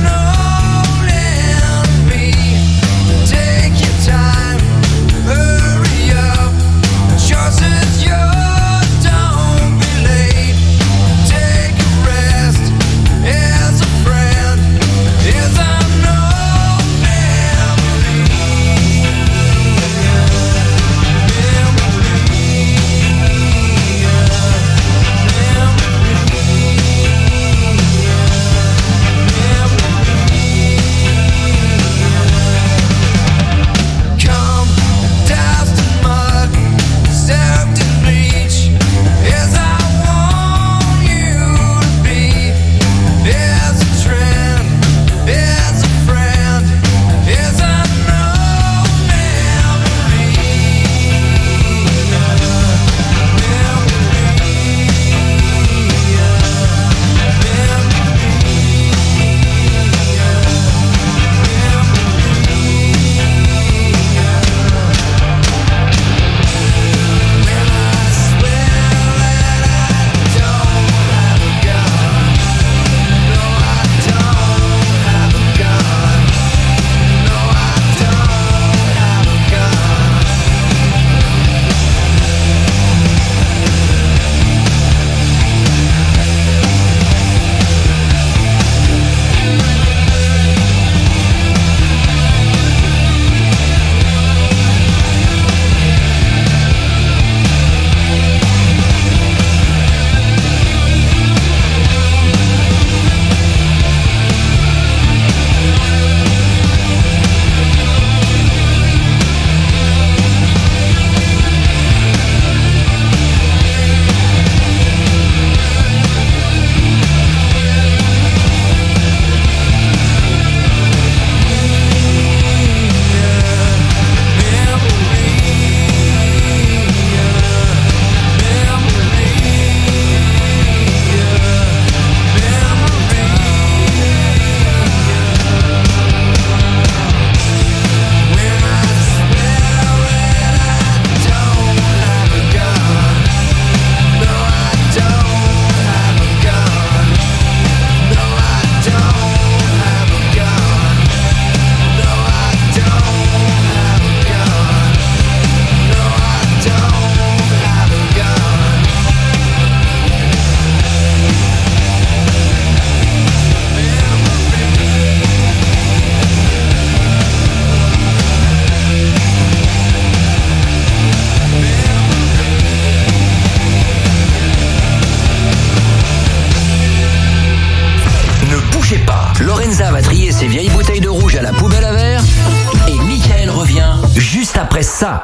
Lorenza va trier ses vieilles bouteilles de rouge à la poubelle à verre. Et Mickaël revient juste après ça.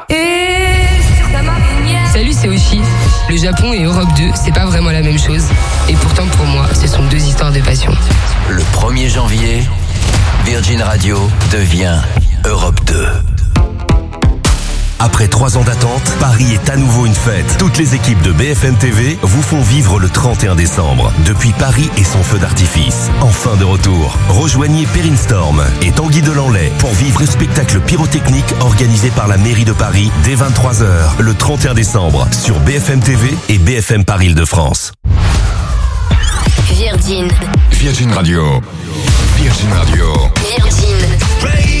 Salut, c'est Oshi. Le Japon et Europe 2, c'est pas vraiment la même chose. Et pourtant, pour moi, ce sont deux histoires de passion.
Le 1er janvier, Virgin Radio devient Europe 2.
Après 3 ans d'attente, Paris est à nouveau une fête. Toutes les équipes de BFM TV vous font vivre le 31 décembre. Depuis Paris et son feu d'artifice. Enfin de retour. Rejoignez Perrine Storm et Tanguy Delanlay pour vivre le spectacle pyrotechnique organisé par la mairie de Paris dès 23h le 31 décembre sur BFM TV et BFM Paris Île-de-France.
Virgin.
Virgin Radio. Virgin Radio.
Virgin.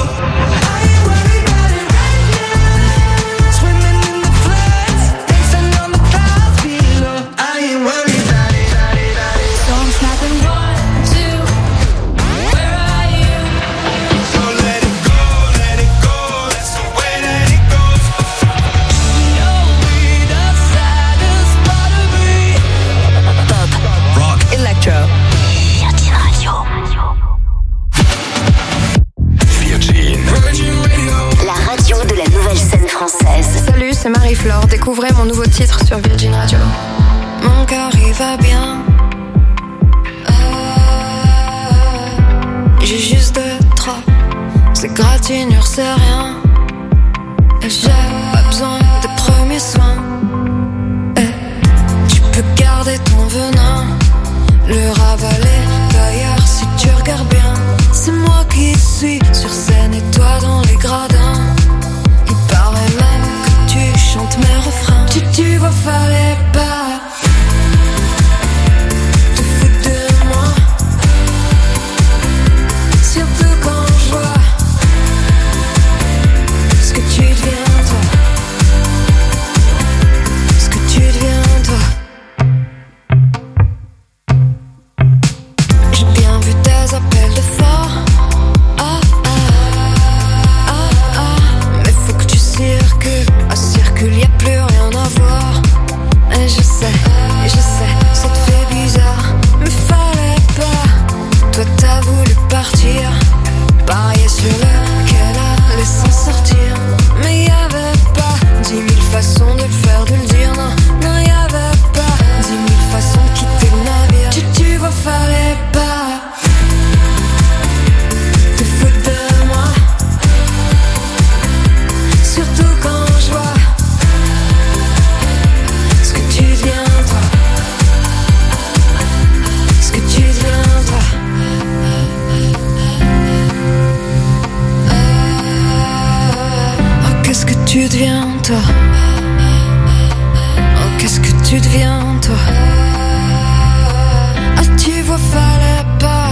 Salut, c'est Marie-Flore. Découvrez mon nouveau titre sur Virgin Radio. Mon cœur il va bien. J'ai juste 2 trop. C'est gratignure, c'est rien. J'ai pas besoin de premiers soins. Tu peux garder ton venin, le ravaler d'ailleurs si tu regardes bien. C'est moi qui suis sur scène et toi dans les gradins. Il paraît même que tu chantes mes refrains. Tu vois, fallait pas te foutre de moi. Surtout quand je vois ce que tu deviens toi. Ce que tu deviens toi. J'ai bien vu tes appels de phare. Circule, y a plus rien à voir. Et je sais, ça te fait bizarre. Mais fallait pas. Toi t'as voulu partir, parier sur lequel allait s'en sortir. Mais y avait pas 10 000 façons de le faire, de le dire. Non, y avait pas 10 000 façons de quitter le navire. Tu vois, fallait pas te foutre de moi. Surtout quand je vois ce que tu deviens toi. Ce que tu deviens toi. Oh, qu'est-ce que tu deviens toi. Oh, qu'est-ce que tu deviens toi. Ah, tu vois, fallait pas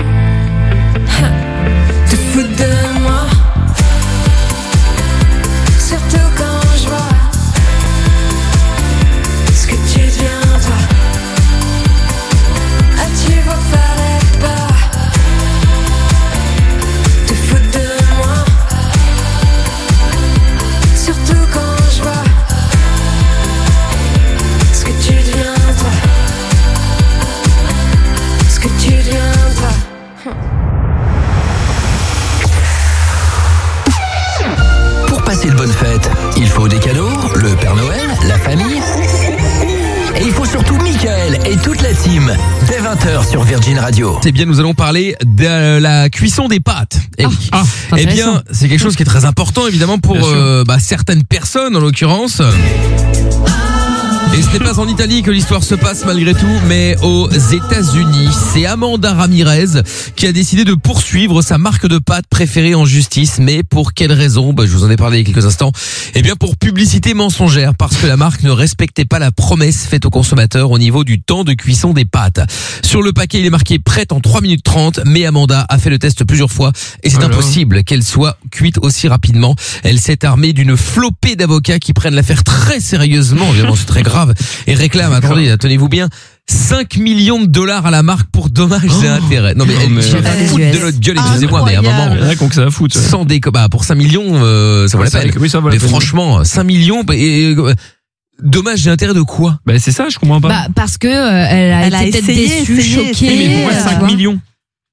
te foutre de moi. Surtout quand je vois ce que tu deviens toi. Ah, tu vois, fallait pas te foutre de moi. Surtout quand je vois ce que tu deviens toi. Ce que tu deviens toi.
Pour passer de bonnes fêtes, il faut des cadeaux, le Père Noël, la famille. Et il faut surtout Mickaël et toute la team. Dès 20h sur Virgin Radio.
C'est bien, nous allons parler de la cuisson des pâtes. Et oui. Eh bien, c'est quelque chose qui est très important, évidemment, pour certaines personnes, en l'occurrence. Et ce n'est pas en Italie que l'histoire se passe malgré tout, mais aux États-Unis. C'est Amanda Ramirez qui a décidé de poursuivre sa marque de pâtes préférée en justice. Mais pour quelle raison? Je vous en ai parlé il y a quelques instants. Eh bien, pour publicité mensongère, parce que la marque ne respectait pas la promesse faite aux consommateurs au niveau du temps de cuisson des pâtes. Sur le paquet, il est marqué prête en 3 minutes 30, mais Amanda a fait le test plusieurs fois et c'est impossible qu'elle soit cuite aussi rapidement. Elle s'est armée d'une flopée d'avocats qui prennent l'affaire très sérieusement. Évidemment, c'est très grave. Et réclame, attendez, tenez-vous bien, 5 millions de dollars à la marque pour dommages et intérêts. Non mais elle fout de notre gueule, excusez-moi, mais à un moment,
qu'on ça va foutre.
Sans pour 5 millions, ça vaut la peine.
Oui, ça vaut la
mais
peine.
Franchement, 5 millions et dommages et intérêts de quoi?
C'est ça, je comprends pas.
Parce que elle a été peut-être déçue, choquée.
Mais pourquoi 5 millions?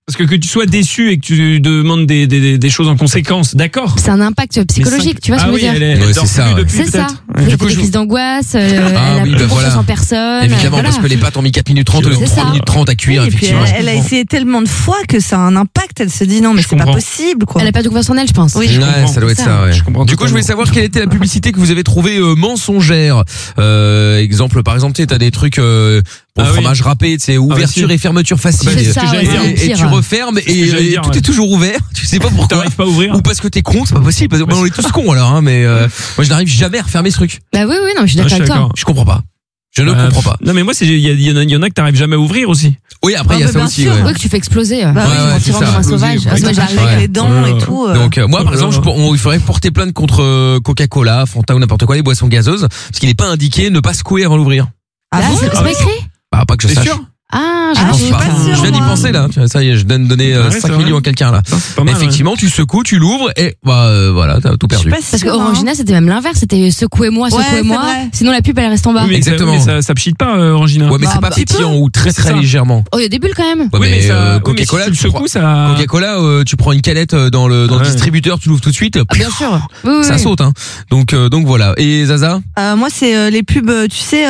Parce que tu sois déçu et que tu demandes des choses en conséquence, d'accord.
C'est un impact psychologique, tu vois ce que je veux dire.
Ouais, c'est ça.
C'est ça.
Du coup,
Des crises d'angoisse,
Ah
elle
oui,
a plus
bah
confiance
voilà.
en personne.
Évidemment,
voilà.
parce que les pâtes ont mis 4 minutes 30 au lieu de
C'est
3
ça.
minutes 30 à cuire,
Et puis
effectivement.
elle a essayé tellement de fois que ça a un impact. Elle se dit non, mais c'est pas
comprends.
possible, quoi.
Elle a pas de confiance en elle, je pense.
Oui, je
Ouais,
comprends.
ça doit être
C'est
ça, ouais.
Je comprends
Du coup, je voulais savoir quelle était la publicité que vous avez trouvée mensongère. Exemple, par exemple, tu sais, t'as des trucs pour le fromage râpé, tu sais, ouverture et fermeture facile.
C'est ça, ouais, c'est le
et
pire.
tu refermes et tout est toujours ouvert. Tu sais pas pourquoi.
T'arrives pas à ouvrir.
Ou parce que t'es con, c'est pas possible. Parce que on est tous cons alors, hein, mais moi je n'arrive jamais à refermer ce truc.
Bah oui, non, mais je suis d'accord avec toi.
Je comprends pas. Je ne comprends pas.
Non, mais moi, il y en a que t'arrives jamais à ouvrir aussi.
Oui, après il y a ça aussi.
Oui, que tu fais exploser.
Bah oui,
ouais,
en
c'est
tirant
ça.
comme un sauvage.
Exploser,
Ah, moi, j'arrive avec
ouais.
les dents et tout.
Donc moi par exemple, il faudrait porter plainte contre Coca-Cola, Fanta ou n'importe quoi, les boissons gazeuses, parce qu'il n'est pas indiqué ne pas secouer avant d'ouvrir.
Ah bon, c'est pas écrit?
Bah pas que je
T'es
sache.
sûr?
Ah,
Je pense pas. Je viens d'y penser là. Tu vois, ça y est, je viens de donner
Ouais,
5
c'est
millions
vrai.
à quelqu'un là.
Pas mal,
Effectivement, tu secoues, tu l'ouvres et voilà, t'as tout perdu.
Parce que Orangina, c'était même l'inverse, c'était secouez-moi,
Ouais,
secouez-moi.
c'est vrai.
Sinon la pub elle reste en bas.
Oui, mais
Exactement.
ça pchite pas, Orangina.
Ouais, mais c'est pas pétillant ou très
C'est
très
ça.
légèrement.
Oh, il y a des bulles quand même.
Ouais, mais
ça-
Coca-Cola,
oui, mais si tu le
prends-
secoues, ça.
Coca-Cola, tu prends une canette dans le
Ouais.
distributeur, tu l'ouvres tout de suite.
Ah, bien sûr. Oui,
Ça
oui.
saute, hein. Donc voilà. Et Zaza?
Moi, c'est les pubs, tu sais,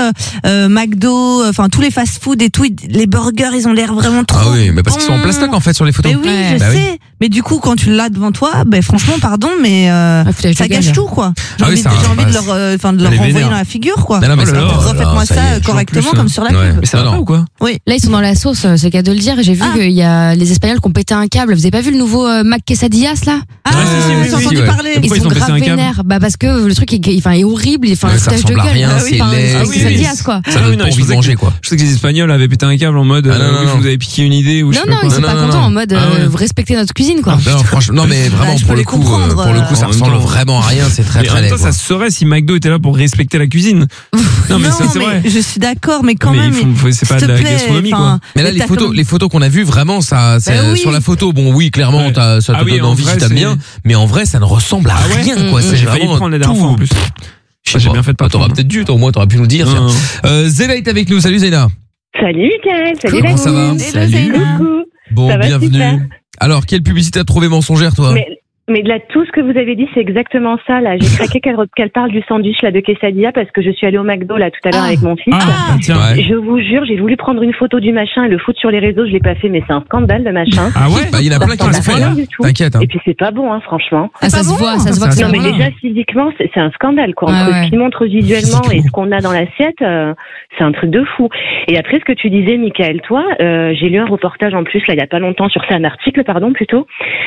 McDo, enfin tous les fast-food et tout, les burgers, ils ont l'air vraiment trop.
Ah oui, mais parce qu'ils sont en
bons.
plastoc en fait sur les photos.
Mais oui,
Ouais.
je
Bah oui.
sais. Mais du coup, quand tu l'as devant toi, ben franchement, pardon, mais
foutage
ça
de
gâche
gueule.
tout, quoi. J'ai
Ah oui,
envie,
ça,
j'ai envie
bah,
de leur, enfin, de leur
elle est
renvoyer
vénère.
dans la figure, quoi.
Non, mais
Oh là là,
refaites-moi
ça y est,
ça
toujours
correctement
plus,
comme sur la
Ouais.
pub.
Mais ça va
Non,
pas
non.
ou quoi?
Oui.
Là, ils sont dans la sauce, c'est le cas de le dire. J'ai vu qu'il y a les Espagnols qui ont pété un câble. Vous avez pas vu le nouveau Mac Quesadillas là?
Ah,
Ouais, si,
j'ai
oui,
entendu
ouais.
parler.
Ils
Pourquoi
sont
ils ont pété
grave
un câble
vénères. Bah parce que le truc est horrible. Enfin,
Ouais,
un
ça
foutage de
ressemble à
gueule.
rien,
Ah
c'est
oui, enfin,
laid.
avec
Ah oui,
Quesadillas quoi.
Ça donne pas envie de manger quoi.
Je sais que les Espagnols avaient pété un câble en mode
Ah, non, non,
oui,
non.
vous avez piqué une idée ou je
Non,
sais
non,
pas
ils
quoi.
sont pas
non,
contents
non.
en mode
Ah ouais.
respectez notre cuisine quoi.
Non, franchement, non mais vraiment
je
pour
peux
le
les
coup,
comprendre.
ça
En même
ressemble
temps.
vraiment à rien. C'est très
Mais en
très
même
laid.
temps,
quoi.
ça se saurait si McDo était là pour respecter la cuisine. Non, mais ça, c'est vrai.
je suis d'accord, mais quand
Mais
même.
c'est pas
s'il
de
te
la
plaît,
gastronomie,
enfin,
quoi.
Mais là,
t'as comme-
les photos qu'on a vues, vraiment, ça, c'est
Bah oui.
sur la photo. Bon, oui, clairement,
Ouais.
ça te
Ah oui,
donne
en
envie
vrai,
si t'aimes
c'est-
bien. Mais en vrai, ça ne ressemble à
Ah ouais
rien, quoi. C'est
J'ai failli
vraiment
prendre la dernière fois en plus.
Je sais
J'ai
pas.
bien fait de pas
T'auras
prendre.
peut-être dû, toi, au moins, t'aurais pu nous dire.
Non,
tiens.
non.
Zéna est avec nous. Salut Zéna.
Salut Mickaël, salut
Comment
la
ça va?
team.
Salut.
Coucou.
Bon,
Ça va
bienvenue.
super.
Alors, quelle publicité as trouvé mensongère, toi?
Mais là, tout ce que vous avez dit, c'est exactement ça. Là, j'ai craqué qu'elle parle du sandwich là de quesadilla parce que je suis allée au McDo là tout à l'heure avec mon fils.
Ah, tiens.
Ouais.
Je vous jure, j'ai voulu prendre une photo du machin et le foutre sur les réseaux. Je l'ai pas fait, mais c'est un scandale le machin.
Ah ouais?
Bah, il y en a plein qui
Ça
l'ont
ressemble à
fait.
rien
hein.
du tout.
T'inquiète. hein.
Et puis c'est pas bon, hein, franchement.
Ah, ça se voit, ça se voit que c'est
Non, mais
pas bon.
déjà physiquement, c'est un scandale quoi.
Ouais,
Entre
ouais.
ce qu'il montre visuellement et ce qu'on a dans l'assiette, c'est un truc de fou. Et après ce que tu disais, Mickaël, toi, j'ai lu un reportage en plus là il y a pas longtemps sur ça, un article pardon plutôt.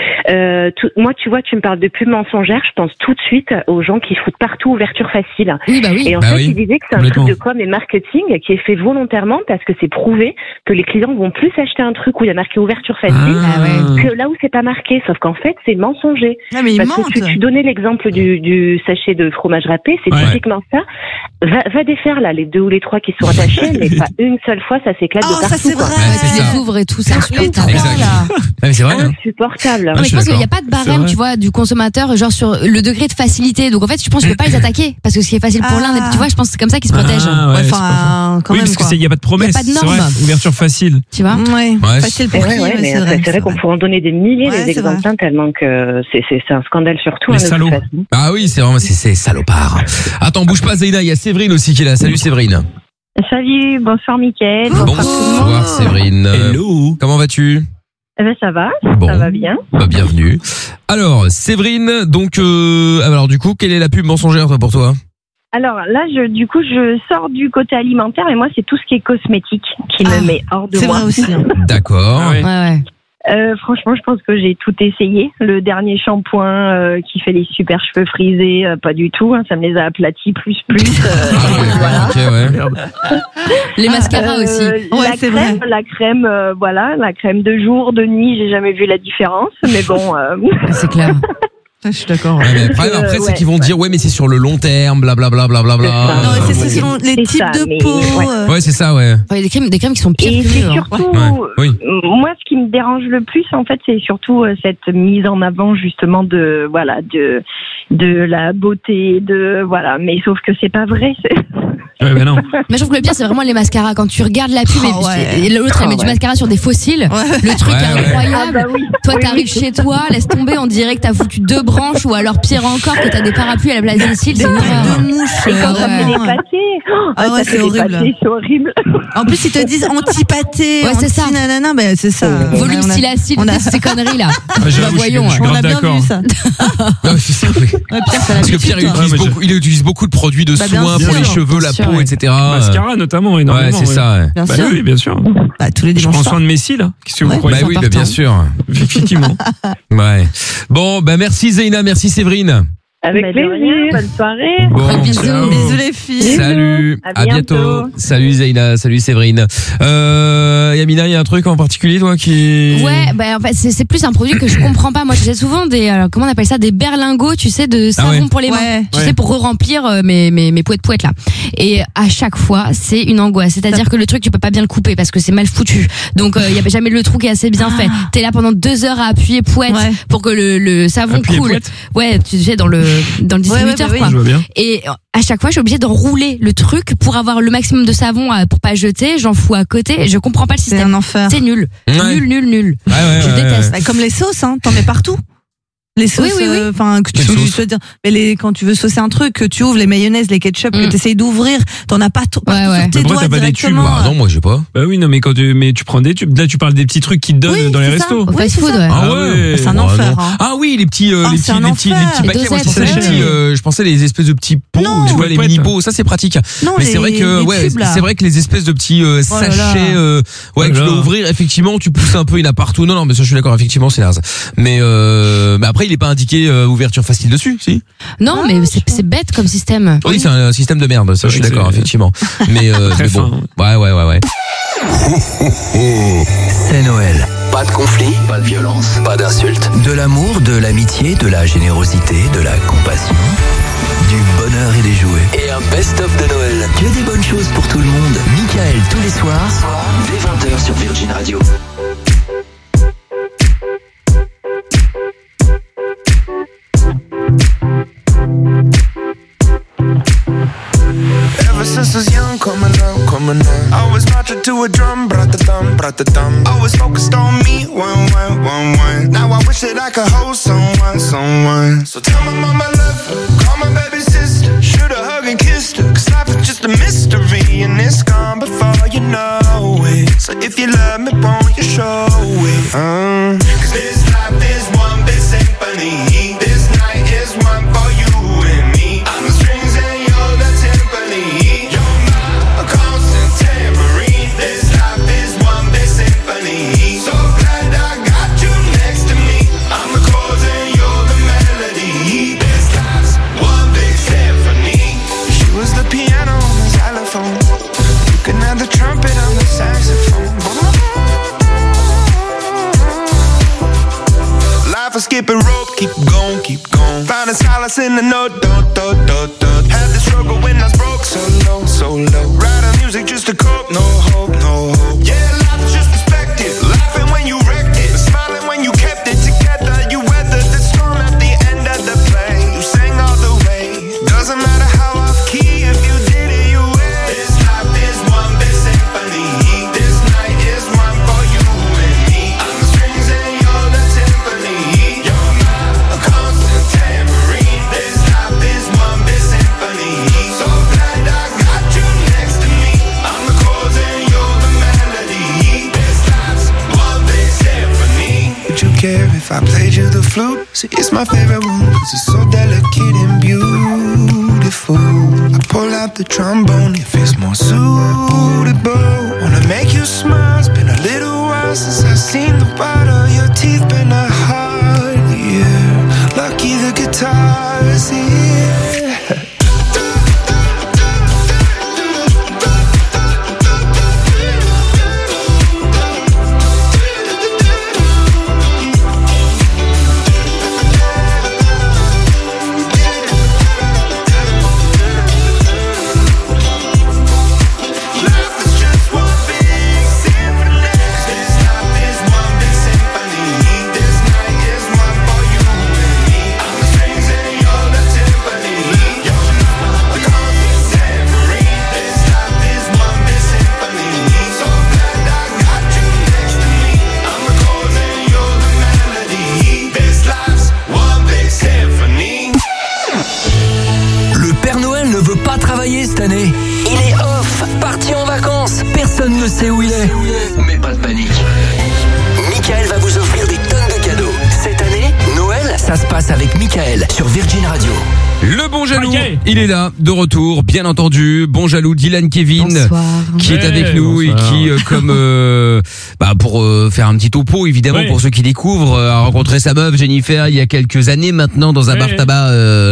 Moi, tu vois, tu me parles de pub mensongère, je pense tout de suite aux gens qui foutent partout ouverture facile.
Oui, bah oui.
Et en
Bah
fait,
oui,
il disait que c'est un
complètement.
truc de com et marketing qui est fait volontairement parce que c'est prouvé que les clients vont plus acheter un truc où il y a marqué ouverture facile
Ah ouais.
que là où c'est pas marqué. Sauf qu'en fait, c'est mensonger.
Ah, mais ils
Parce
mentent.
que tu donnais l'exemple du sachet de fromage râpé, c'est
Ouais.
typiquement ça. Va défaire là les 2 ou les 3 qui sont attachés, mais pas une seule fois, ça s'éclate
Oh,
de partout.
ça c'est
quoi.
vrai.
Ouais, c'est
Tu
ça.
les ouvres et tout ça.
Les trois,
Exact.
là.
Ah, mais c'est vrai. hein.
Insupportable.
Non,
je
mais
suis
je pense qu'il n'y a
d'accord.
pas de barème,
vrai.
tu vois, du consommateur, genre sur le degré de facilité. Donc en fait, je pense que tu peux pas les attaquer parce que ce qui est facile pour l'un, tu vois, je pense que c'est comme ça qu'ils se protègent.
Ah, ouais,
Ouais,
c'est pas faux.
enfin, quand
Oui,
même.
parce
quoi.
qu'il n'y a pas de promesse.
Y a pas de
c'est
norme.
vrai. Ouverture facile.
Tu vois?
Ouais,
Ouais,
facile
Eh
pour
ouais,
qui,
ouais,
ouais,
mais
c'est
après,
vrai.
c'est vrai qu'on pourrait en donner des milliers
Ouais,
des
c'est
exemples
vrai.
hein, tellement que c'est un scandale sur tout.
Les
hein, de toute
salauds.
façon.
Ah oui, c'est vraiment, c'est salopard. Attends, bouge pas, Zéna. Il y a Séverine aussi qui est là. Salut Séverine.
Salut, bonsoir Mickaël.
Bonsoir Séverine.
Hello.
Comment vas-tu?
Eh ben, ça va,
Bon.
ça va bien.
Bah, bienvenue. Alors, Séverine, donc, alors du coup, quelle est la pub mensongère toi, pour toi?
Alors là, du coup, je sors du côté alimentaire et moi, c'est tout ce qui est cosmétique qui me met hors de
C'est
moi.
vrai aussi. hein.
D'accord.
Ah ouais.
Ouais.
Franchement, je pense que j'ai tout essayé. Le dernier shampoing qui fait les super cheveux frisés, pas du tout. Hein, ça me les a aplatis plus.
Ah ouais,
voilà.
ok, ouais.
Les mascaras aussi.
Ouais, c'est vrai.
La crème, voilà, la crème de jour, de nuit, j'ai jamais vu la différence. Mais bon.
C'est clair.
Je suis d'accord.
Ouais, mais après, c'est
ouais,
qu'ils vont dire, ouais, mais c'est sur le long terme, blablabla, blablabla.
Non, c'est selon les
C'est
types
ça,
de
mais
peau.
ouais.
Ouais, c'est ça, ouais.
Il y a des crèmes qui sont pires
Et
que
c'est
mieux. hein.
surtout,
Ouais, oui.
moi, ce qui me dérange le plus, en fait, c'est surtout cette mise en avant, justement, de la beauté, voilà. Mais sauf que c'est pas vrai.
Ouais, mais non.
Mais je trouve que le pire, c'est vraiment les mascaras. Quand tu regardes la pub et l'autre, elle met du mascara sur des fossiles. Le truc est incroyable. Toi, t'arrives chez toi, laisse tomber, on dirait que t'as foutu 2 branches ou alors pire encore, que t'as des parapluies à la place des cils. C'est une horreur.
2 mouches.
Et quand ça fait des pâtés.
Ah ouais, c'est horrible.
C'est horrible.
En plus, ils te disent anti-pâté,
Ouais, c'est ça.
nanana, ben c'est ça.
Volume stylacide, ces conneries là.
Voyons, je suis
On
grave
a bien
d'accord.
vu ça.
Non, c'est ça, oui.
Ouais, Pierre, ça
Parce que Pierre, il utilise beaucoup de produits de
Bah, bien
soins pour
sûr.
les cheveux, la
Bien sûr,
peau,
ouais.
etc.
Mascara notamment, énormément.
Ouais, c'est ça. Ouais.
Bien
Bah
sûr.
oui, bien sûr.
Bah, tous les
Je
dimanches
prends
soirs.
soin de mes cils. Qu'est-ce que vous
Ouais.
croyez?
Bah oui, bah, bien sûr.
Effectivement.
Ouais. Bon, bah merci Zeyna, merci Séverine.
Avec plaisir. Bonne soirée.
Bon,
Bisous.
ciao.
Bisous les filles.
Salut,
À bientôt.
Salut Zeyna, salut Séverine. Yamina, il y a un truc en particulier toi qui
Ouais, bah en fait c'est plus un produit que je comprends pas. Moi j'ai souvent des comment on appelle ça, des berlingots, tu sais, de savon
ouais.
pour les mains.
Ouais.
Tu sais, pour remplir mes pouettes là. Et à chaque fois c'est une angoisse. C'est-à-dire que le truc tu peux pas bien le couper parce que c'est mal foutu. Donc il y a jamais le trou qui est assez bien fait. T'es là pendant 2 heures à appuyer pouette pour que le savon
Appuyer
coule.
pouette.
Ouais, tu sais dans le distributeur
bah oui.
quoi.
Je vois bien.
Et à chaque fois, je suis obligée d'enrouler le truc pour avoir le maximum de savon pour pas jeter. J'en fous à côté. Et je comprends pas le
C'est
système.
un enfer.
C'est nul.
Ouais.
Nul.
Ouais,
Je déteste.
Bah, comme les sauces, hein, t'en mets partout. Les sauces,
Oui.
enfin, que tu
Quelle
veux,
sauce
je veux dire, mais quand tu veux saucer un truc, que tu ouvres les mayonnaises, les ketchup, que t'essayes d'ouvrir, t'en as pas tout,
Ouais.
sur tes
Mais pourquoi
doigts
t'as pas des tubes,
directement.
Bah non, moi j'ai pas.
Bah oui, non, mais mais tu prends des tubes. Là, tu parles des petits trucs qu'ils te donnent
Oui,
dans les
c'est ça.
restos.
Au fast-food,
c'est ça.
ouais.
Ah ouais.
C'est un
Bon,
enfer,
non.
hein.
Ah oui, les petits
c'est un enfer.
les petits
Les
paquets. Moi, je
dosettes,
pensais je pensais les espèces de petits pots,
Non.
tu vois, les
Ouais,
mini
ouais.
pots, ça c'est pratique.
Non,
Mais c'est vrai que
tubes, là.
c'est vrai que les espèces de petits
là là.
sachets que tu
là.
dois ouvrir, effectivement, tu pousses un peu, il y en a partout. Non, mais ça je suis d'accord, effectivement, c'est naze. Mais après il est pas indiqué ouverture facile dessus, si.
Non, mais c'est bête comme système.
Oui, c'est un système de merde, ça je suis
Oui,
d'accord,
c'est-
effectivement. Mais
Très
bon.
fin,
Ouais.
C'est Noël. Pas de conflit, pas de violence, pas d'insultes. De l'amour, de l'amitié, de la générosité, de la compassion, du bonheur et des jouets. Et un best-of de Noël. Que des bonnes choses pour tout le monde. Michael tous les soirs, dès 20h sur Virgin Radio.
Ever since I was young, coming up. Always marching to a drum, brat-a-dum. Always focused on me, one. Now I wish that I could hold someone. So tell my mama I love her, call my baby sister. Shoot a hug and kissed her, 'cause life is just a mystery. And it's gone before you know it. So if you love me, won't you show it? 'Cause this life is one big symphony. This night is one for you and me. I'm the strings and you're the timpani. You're my constant tambourine. This life is one big symphony. So glad I got you next to me. I'm the chords and you're the melody. This life's one big symphony. She was the piano and the xylophone. You can have the trumpet on the saxophone. Life is skipping rope, keep going. Finding solace in the note, do. Had the struggle when I was broke, so low. Writing music just to cope, no hope. Yeah, life is just perspective. Laughing when you wrecked it, smiling when you kept it together. You weathered the storm at the end of the play. You sang all the way. Doesn't matter how off key, if you did it, you win. This life is one big symphony. This night is one for you and me. I'm the strings and you're the timpani. You're my constant tambourine. This life is one big symphony. So glad I got you next to me. I'm the chords and you're the melody. This life's one big symphony. Would you care if I played you the flute? See, it's my favorite one, 'cause it's so delicate and beautiful. I pull out the trombone if it's more suitable. Wanna make you smile, it's been a little while since I've seen the white of your teeth. Been a hard year, lucky the guitar is here. This night
je sais où il est. Mais pas de panique. Michael va vous offrir des tonnes de cadeaux. Cette année, Noël, ça se passe avec Michael sur Virgin Radio.
Le bon jaloux, il est là, de retour, bien entendu. Bon jaloux, Dylan Kevin, qui est avec nous et qui, pour faire un petit topo, évidemment, pour ceux qui découvrent, a rencontré sa meuf Jennifer il y a quelques années maintenant dans un bar tabac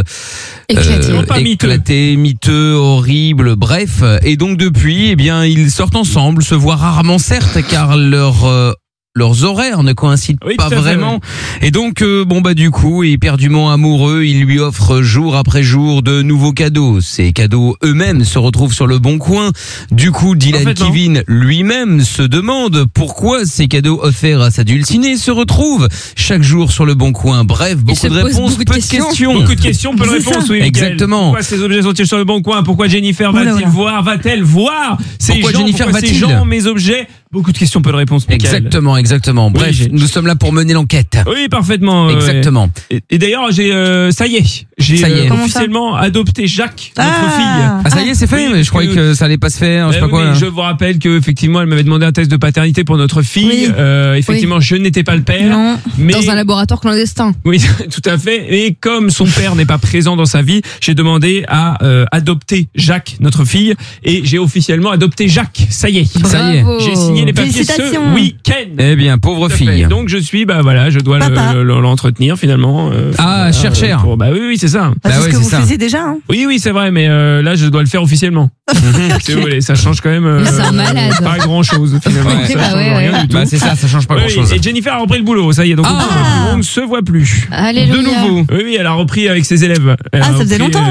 éclaté, miteux, horrible, bref. Et donc depuis, eh bien, ils sortent ensemble, se voient rarement certes, car leurs horaires ne coïncident pas vraiment. Et donc, du coup, éperdument amoureux, il lui offre jour après jour de nouveaux cadeaux. Ces cadeaux eux-mêmes se retrouvent sur le bon coin. Du coup, Dylan Kevin lui-même se demande pourquoi ces cadeaux offerts à sa dulcinée se retrouvent chaque jour sur le bon coin. Bref, beaucoup de réponses, peu de questions.
Beaucoup de questions, peu de réponses, oui.
Exactement.
Pourquoi ces objets sont-ils sur le bon coin? Pourquoi Jennifer va-t-elle voir ces
pourquoi
gens?
Jennifer
Pourquoi ces gens, mes objets? Beaucoup de questions, peu de réponses, Michael.
Exactement. Bref, nous sommes là pour mener l'enquête.
Oui, parfaitement.
Exactement.
Et d'ailleurs, ça y est, j'ai officiellement adopté Jacques, notre fille.
Ah, ça y est, c'est fait. Mais je croyais que ça allait pas se faire. Je sais pas quoi.
Je vous rappelle que effectivement, elle m'avait demandé un test de paternité pour notre fille. Effectivement, je n'étais pas le père.
Non.
Mais
dans un laboratoire clandestin.
Oui, tout à fait. Et comme son père n'est pas présent dans sa vie, j'ai demandé à adopter Jacques, notre fille, et j'ai officiellement adopté Jacques. Ça y est.
Bravo.
Ça y est.
J'ai signé les papiers ce week-end.
Eh bien, pauvre fille.
Donc je suis, je dois l'entretenir finalement.
Cher.
Oui, c'est ça.
C'est ce que vous faisiez déjà. Hein.
Oui, c'est vrai, mais là, je dois le faire officiellement. Si vous voulez, ça change quand même.
C'est un malade.
Pas grand-chose finalement.
Ouais.
Ça change rien du tout.
C'est ça change pas grand-chose.
Et Jennifer a repris le boulot, ça y est, donc on ne se voit plus.
Alléluia.
De nouveau.
Oui, elle a repris avec ses élèves.
Ça faisait longtemps.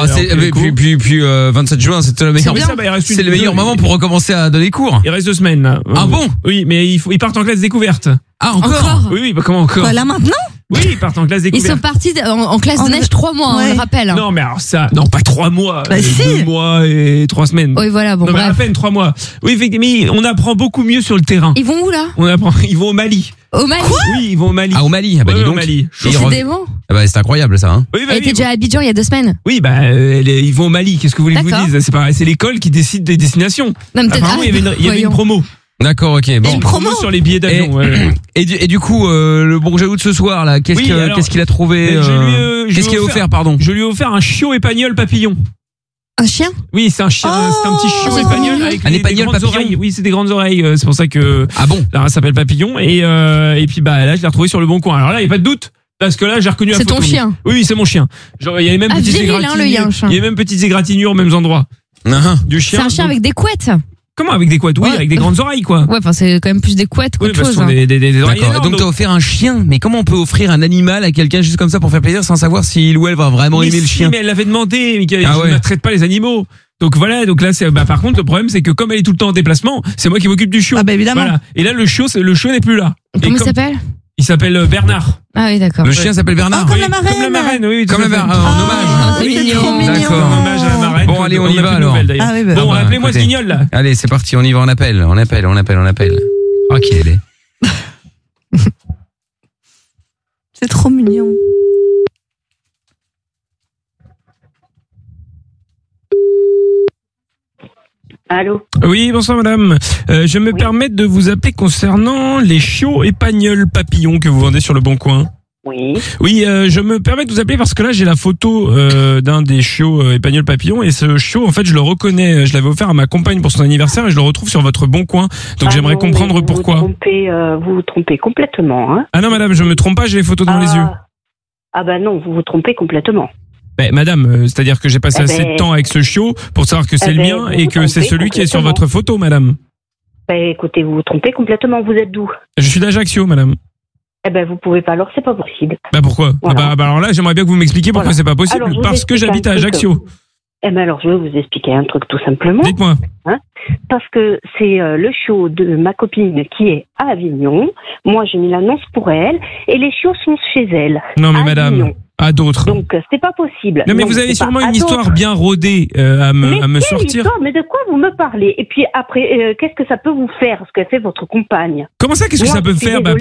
Puis 27 juin, c'est le meilleur moment pour recommencer à donner cours.
Il reste 2 semaines là.
Ah bon?
Oui, mais ils partent en classe découverte.
Ah encore?
Oui, comment encore?
Là maintenant?
Oui, ils partent en classe découverte.
Ils sont partis en classe de neige 3 mois, on le rappelle.
Non, mais alors ça, non, pas 3 mois.
2
mois et 3 semaines.
Oui, voilà, bon,
non, mais à peine 3 mois. Oui, effectivement, on apprend beaucoup mieux sur le terrain.
Ils vont où, là?
Ils vont au Mali.
Au Mali?
Oui, ils vont au Mali.
Ah, au Mali? Ah, bah, dis donc.
Au Mali.
Décidément.
Ah, bah, c'est incroyable, ça, hein.
Oui,
Elle était déjà à Abidjan il y a 2 semaines.
Oui, ils vont au Mali. Qu'est-ce que vous voulez que je vous dise? C'est l'école qui décide des destinations.
Non, mais
apparemment, il y avait une promo.
D'accord, ok. Bon.
Une promo sur les billets d'avion.
Et du coup, le bon jaloux de ce soir, là, qu'est-ce qu'il a trouvé? Qu'est-ce qu'il a offert, pardon?
Je lui ai offert un chiot épagnol papillon.
Un chien?
Oui, c'est un chien, c'est un petit chiot épagnol avec des grandes oreilles. Oui, c'est des grandes oreilles. C'est pour ça que la race s'appelle Papillon. Et puis là, je l'ai retrouvé sur le bon coin. Alors là, il n'y a pas de doute. Parce que là, j'ai reconnu la photo.
C'est ton chien?
Oui, c'est mon chien. Genre, il y a les mêmes petites égratignures. Il y a même petites égratignures aux mêmes endroits. Du chien.
C'est un chien avec des couettes.
Comment avec des couettes? Oui, avec des grandes oreilles, quoi.
Ouais, enfin, c'est quand même plus des couettes qu'autre chose.
Ce sont des oreilles.
D'accord. Donc, t'as offert un chien. Mais comment on peut offrir un animal à quelqu'un juste comme ça pour faire plaisir sans savoir si il ou elle va vraiment aimer le chien?
Mais elle l'avait demandé, Michael. Je ne traite pas les animaux. Donc voilà, là, par contre, le problème, c'est que comme elle est tout le temps en déplacement, c'est moi qui m'occupe du chiot.
Ah, bah, évidemment.
Voilà. Et là, le chiot n'est plus là.
Comment il s'appelle?
Il s'appelle Bernard.
Ah oui, d'accord.
Le chien s'appelle Bernard.
Comme la marraine.
Comme la marraine, oui.
Comme la marraine, en hommage.
C'est mignon.
D'accord.
En hommage à la marraine.
Bon, allez, on y va alors.
Bon, appelez-moi ce guignol là.
Allez, c'est parti, on y va, on appelle. Oh, qui elle est?
C'est trop mignon.
Allô?
Oui, bonsoir madame. Je me permets de vous appeler concernant les chiots épagnols papillons que vous vendez sur le Bon Coin.
Oui.
Oui, je me permets de vous appeler parce que là j'ai la photo d'un des chiots épagnols papillons et ce chiot en fait je le reconnais, je l'avais offert à ma compagne pour son anniversaire et je le retrouve sur votre Bon Coin. Donc j'aimerais comprendre pourquoi.
Vous vous trompez complètement, hein.
Ah non madame, je me trompe pas, j'ai les photos devant les yeux.
Ah bah non, vous vous trompez complètement.
Madame, c'est-à-dire que j'ai passé assez de temps avec ce chiot pour savoir que c'est le mien et que c'est celui qui est sur votre photo, madame.
Écoutez, vous vous trompez complètement, vous êtes d'où?
Je suis d'Ajaccio, madame.
Vous pouvez pas, alors c'est pas possible.
Pourquoi?
Voilà.
Alors là, j'aimerais bien que vous m'expliquiez pourquoi c'est pas possible.
Alors,
parce que j'habite à Ajaccio.
Alors je vais vous expliquer un truc tout simplement.
Dites-moi.
Parce que c'est le chiot de ma copine qui est à Avignon. Moi, j'ai mis l'annonce pour elle et les chiots sont chez elle.
Non mais madame, à d'autres.
Donc c'est pas possible.
Non mais vous avez sûrement une histoire bien rodée à me sortir.
Mais de quoi vous me parlez? Et puis après, qu'est-ce que ça peut vous faire ce que fait votre compagne?
Comment ça, qu'est-ce que ça peut faire? Peut-être.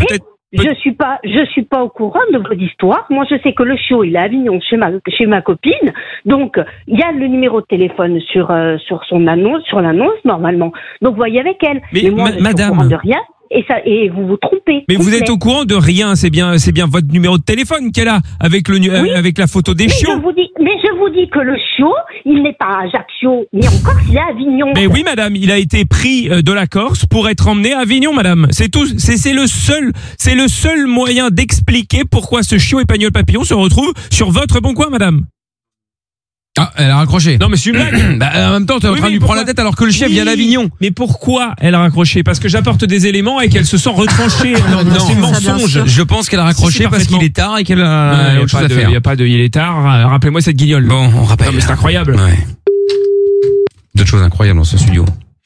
Je suis pas au courant de vos histoires. Moi, je sais que le chiot, il est à Avignon chez ma copine. Donc, il y a le numéro de téléphone sur son annonce, sur l'annonce, normalement. Donc, voyez avec elle.
Mais
moi, je suis
madame.
au courant de rien. Et vous vous trompez.
Mais vous
complet.
êtes au courant de rien, c'est bien votre numéro de téléphone qu'elle a avec avec la photo des chiots.
Mais je vous dis que le chiot, il n'est pas à Ajaccio, ni en Corse, il est à Avignon.
Mais oui, madame, il a été pris de la Corse pour être emmené à Avignon, madame. C'est tout. C'est le seul moyen d'expliquer pourquoi ce chiot épagnol papillon se retrouve sur votre bon coin, madame.
Ah, elle a raccroché.
Non, mais c'est une blague.
Bah, en même temps, t'es en train de lui prendre la tête alors que le chien vient d'Avignon.
Mais pourquoi elle a raccroché? Parce que j'apporte des éléments et qu'elle se sent retranchée.
Non,
c'est mensonge.
Je pense qu'elle a raccroché parce qu'il est tard et qu'elle a autre chose à faire.
Il n'y a pas de il est tard. Rappelez-moi cette guignole.
Bon, on rappelle.
Non, mais c'est incroyable.
Ouais. D'autres choses incroyables dans ce studio.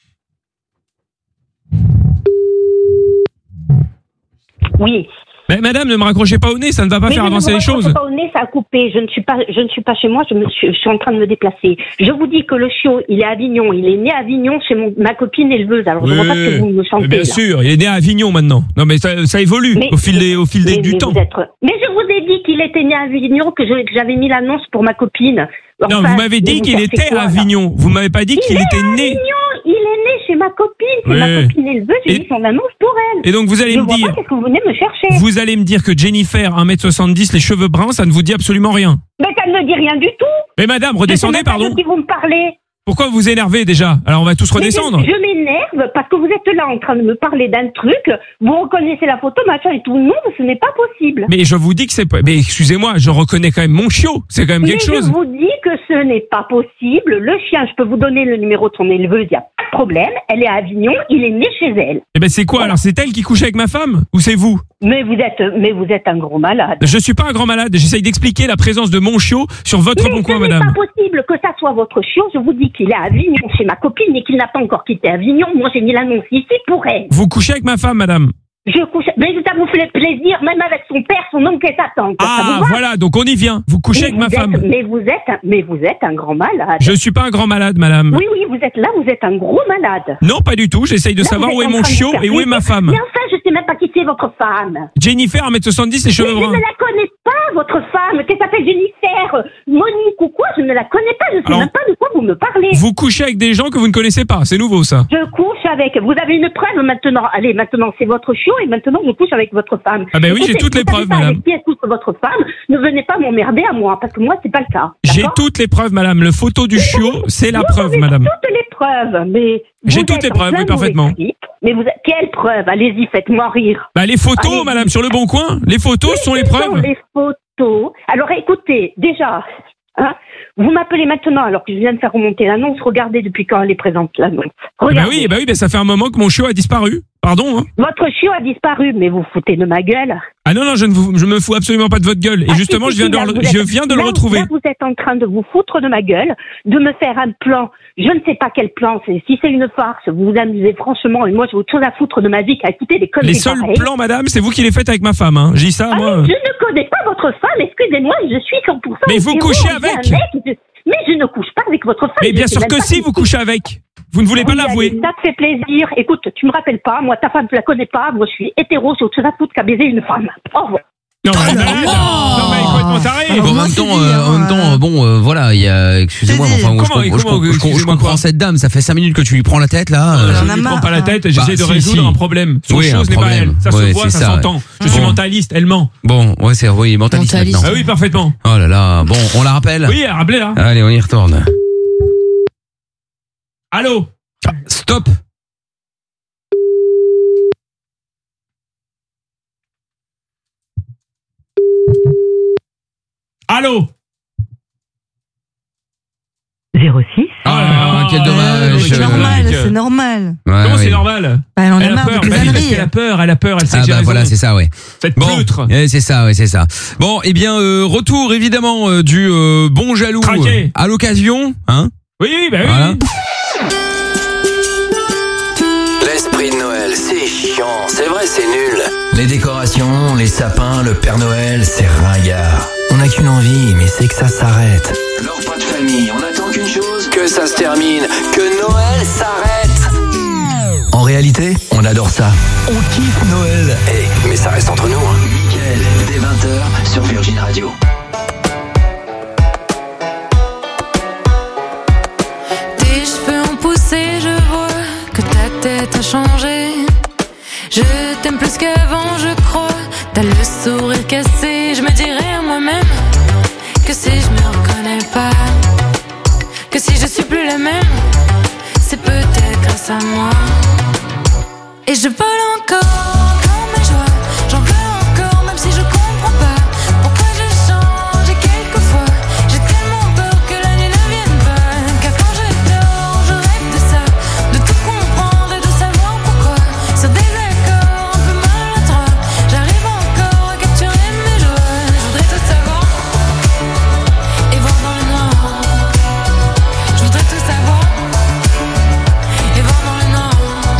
Oui.
Mais madame, ne me raccrochez pas au nez, ça ne va pas faire avancer les choses.
Ne me raccrochez pas au nez, ça a coupé. Je ne suis pas chez moi, je suis en train de me déplacer. Je vous dis que le chiot, il est à Avignon. Il est né à Avignon chez ma copine éleveuse. Alors, je ne vois pas ce que vous me chantez.
Bien
là.
sûr, il est né à Avignon maintenant. Non, mais ça évolue au fil du temps.
Mais je vous ai dit qu'il était né à Avignon, que j'avais mis l'annonce pour ma copine.
Enfin, non, vous m'avez dit qu'il était à Avignon. Vous m'avez pas dit qu'il était né.
Il est né chez ma copine. C'est ma copine éleveuse. J'ai mis son annonce pour elle.
Et donc vous allez me dire.
Qu'est-ce que vous venez me chercher?
Vous allez me dire que Jennifer, 1m70, les cheveux bruns, ça ne vous dit absolument rien.
Mais ça ne me dit rien du tout.
Mais madame, redescendez, pardon.
Je sais même pas de qui vous me parlez.
Pourquoi vous vous énervez déjà? Alors on va tous redescendre.
Je m'énerve parce que vous êtes là en train de me parler d'un truc, vous reconnaissez la photo, machin et tout. Non, ce n'est pas possible.
Mais je vous dis que c'est pas... Mais excusez-moi, je reconnais quand même mon chiot. C'est quand même quelque chose.
Je vous dis que ce n'est pas possible. Le chien, je peux vous donner le numéro de son éleveuse, il n'y a pas de problème. Elle est à Avignon, il est né chez elle.
Eh ben c'est quoi? Alors c'est elle qui couche avec ma femme? Ou c'est vous?
Mais vous êtes un gros malade.
Je suis pas un grand malade. J'essaye d'expliquer la présence de mon chiot sur votre bon coin, madame.
Mais ce n'est pas possible que ça soit votre chiot. Je vous dis qu'il est à Avignon chez ma copine et qu'il n'a pas encore quitté Avignon. Moi, j'ai mis l'annonce ici pour elle.
Vous couchez avec ma femme, madame?
Je couche, mais ça vous fait plaisir, même avec son père, son oncle et sa tante.
Ah, voilà, donc on y vient. Vous couchez avec ma femme.
Mais vous êtes un grand malade.
Je suis pas un grand malade, madame.
Oui, vous êtes un gros malade.
Non, pas du tout. J'essaye de savoir où est mon chiot et où est ma femme.
Mais enfin, je sais même pas qui c'est votre femme.
Jennifer, 1m70, les cheveux bruns.
Je ne la connais pas, votre femme. Qu'elle s'appelle Jennifer, Monique ou quoi, je ne la connais pas. Je sais même pas de quoi vous me parlez.
Vous couchez avec des gens que vous ne connaissez pas. C'est nouveau, ça.
Je couche avec. Vous avez une preuve maintenant. Allez, maintenant, c'est votre chiot et maintenant, je couche avec votre femme.
Ah ben oui, j'ai toutes les preuves, madame.
Avec qui est votre femme, ne venez pas m'emmerder à moi, parce que moi, c'est pas le cas.
J'ai toutes les preuves, madame. Le photo du chiot, c'est la preuve, madame.
Toutes les preuves, mais...
J'ai toutes les preuves, oui, parfaitement.
Mais quelles preuves? Allez-y, faites-moi rire.
Bah, les photos, madame, sur le bon coin. Les photos sont les preuves.
Les photos. Alors, écoutez, déjà... Hein, vous m'appelez maintenant alors que je viens de faire remonter l'annonce. Regardez depuis quand elle est présente l'annonce.
Bah oui, ça fait un moment que mon chiot a disparu. Pardon. Hein.
Votre chiot a disparu, mais vous foutez de ma gueule.
Ah non, je me fous absolument pas de votre gueule. Et justement, je viens de le retrouver.
Là, vous êtes en train de vous foutre de ma gueule, de me faire un plan. Je ne sais pas quel plan c'est. Si c'est une farce, vous vous amusez franchement. Et moi, j'ai autre chose à foutre de ma vie qu'à écouter des conneries.
Les seuls plans, madame, c'est vous qui les faites avec ma femme. Hein. Je dis ça, moi.
Je ne connais pas votre femme. Excusez-moi, je suis 100%.
Mais vous couchez avec.
Mais je ne couche pas avec votre femme.
Mais bien sûr que si, vous couchez avec. Vous ne voulez pas l'avouer.
Ça te fait plaisir. Écoute, tu me rappelles pas. Moi, ta femme, tu la connais pas. Moi, je suis hétéro. J'ai autre chose à foutre qu'à baiser une femme. Au revoir.
Non, mais complètement taré.
Bon, en même temps, bon, voilà, il y a, excusez-moi, enfin, je comprends cette dame, ça fait 5 minutes que tu lui prends la tête, là.
Je lui prends pas la tête, j'essaie de résoudre un problème. Son chose n'est pas elle. Ça se voit, ça s'entend. Je suis mentaliste, elle ment.
Bon, ouais, oui, mentaliste maintenant.
Ah oui, parfaitement.
Oh là là, bon, on la rappelle?
Oui, rappelez-la.
Allez, on y retourne.
Allô?
Stop!
Allô?
06.
Oh là là, quel dommage.
C'est normal.
Ouais, comment c'est normal?
Bah, elle en a marre de tes âneries.
Elle a peur, elle sait que j'ai raison.
Voilà, c'est ça, ouais.
Cette pleutre.
C'est ça. Bon, eh bien, retour évidemment du bon jaloux à l'occasion, hein?
Oui, bah oui.
Voilà.
L'esprit de Noël, c'est chiant, c'est vrai, c'est nul. Les décorations, les sapins, le Père Noël, c'est ringard. On n'a qu'une envie, mais c'est que ça s'arrête. Le repas de famille, on attend qu'une chose, que ça se termine, que Noël s'arrête. En réalité, réalité, on adore ça. On kiffe Noël. Mais ça reste entre nous. Mickaël, dès 20h sur Virgin Radio.
Tes cheveux ont poussé, je vois que ta tête a changé. Je t'aime plus qu'avant, je crois. T'as le sourire cassé. Je me dirais à moi-même que si je me reconnais pas, que si je suis plus la même, c'est peut-être grâce à moi. Et je vole encore dans mes joies. J'en veux encore, même si je comprends pas pourquoi je change. Et quelquefois, j'ai tellement peur que la nuit ne vienne pas. Car quand je dors, je rêve de ça, de tout comprendre et de savoir pourquoi. Sur des accords un peu maladroits, j'arrive encore à capturer mes joies. Je voudrais tout savoir et voir dans le noir. Je voudrais tout savoir et voir dans le noir.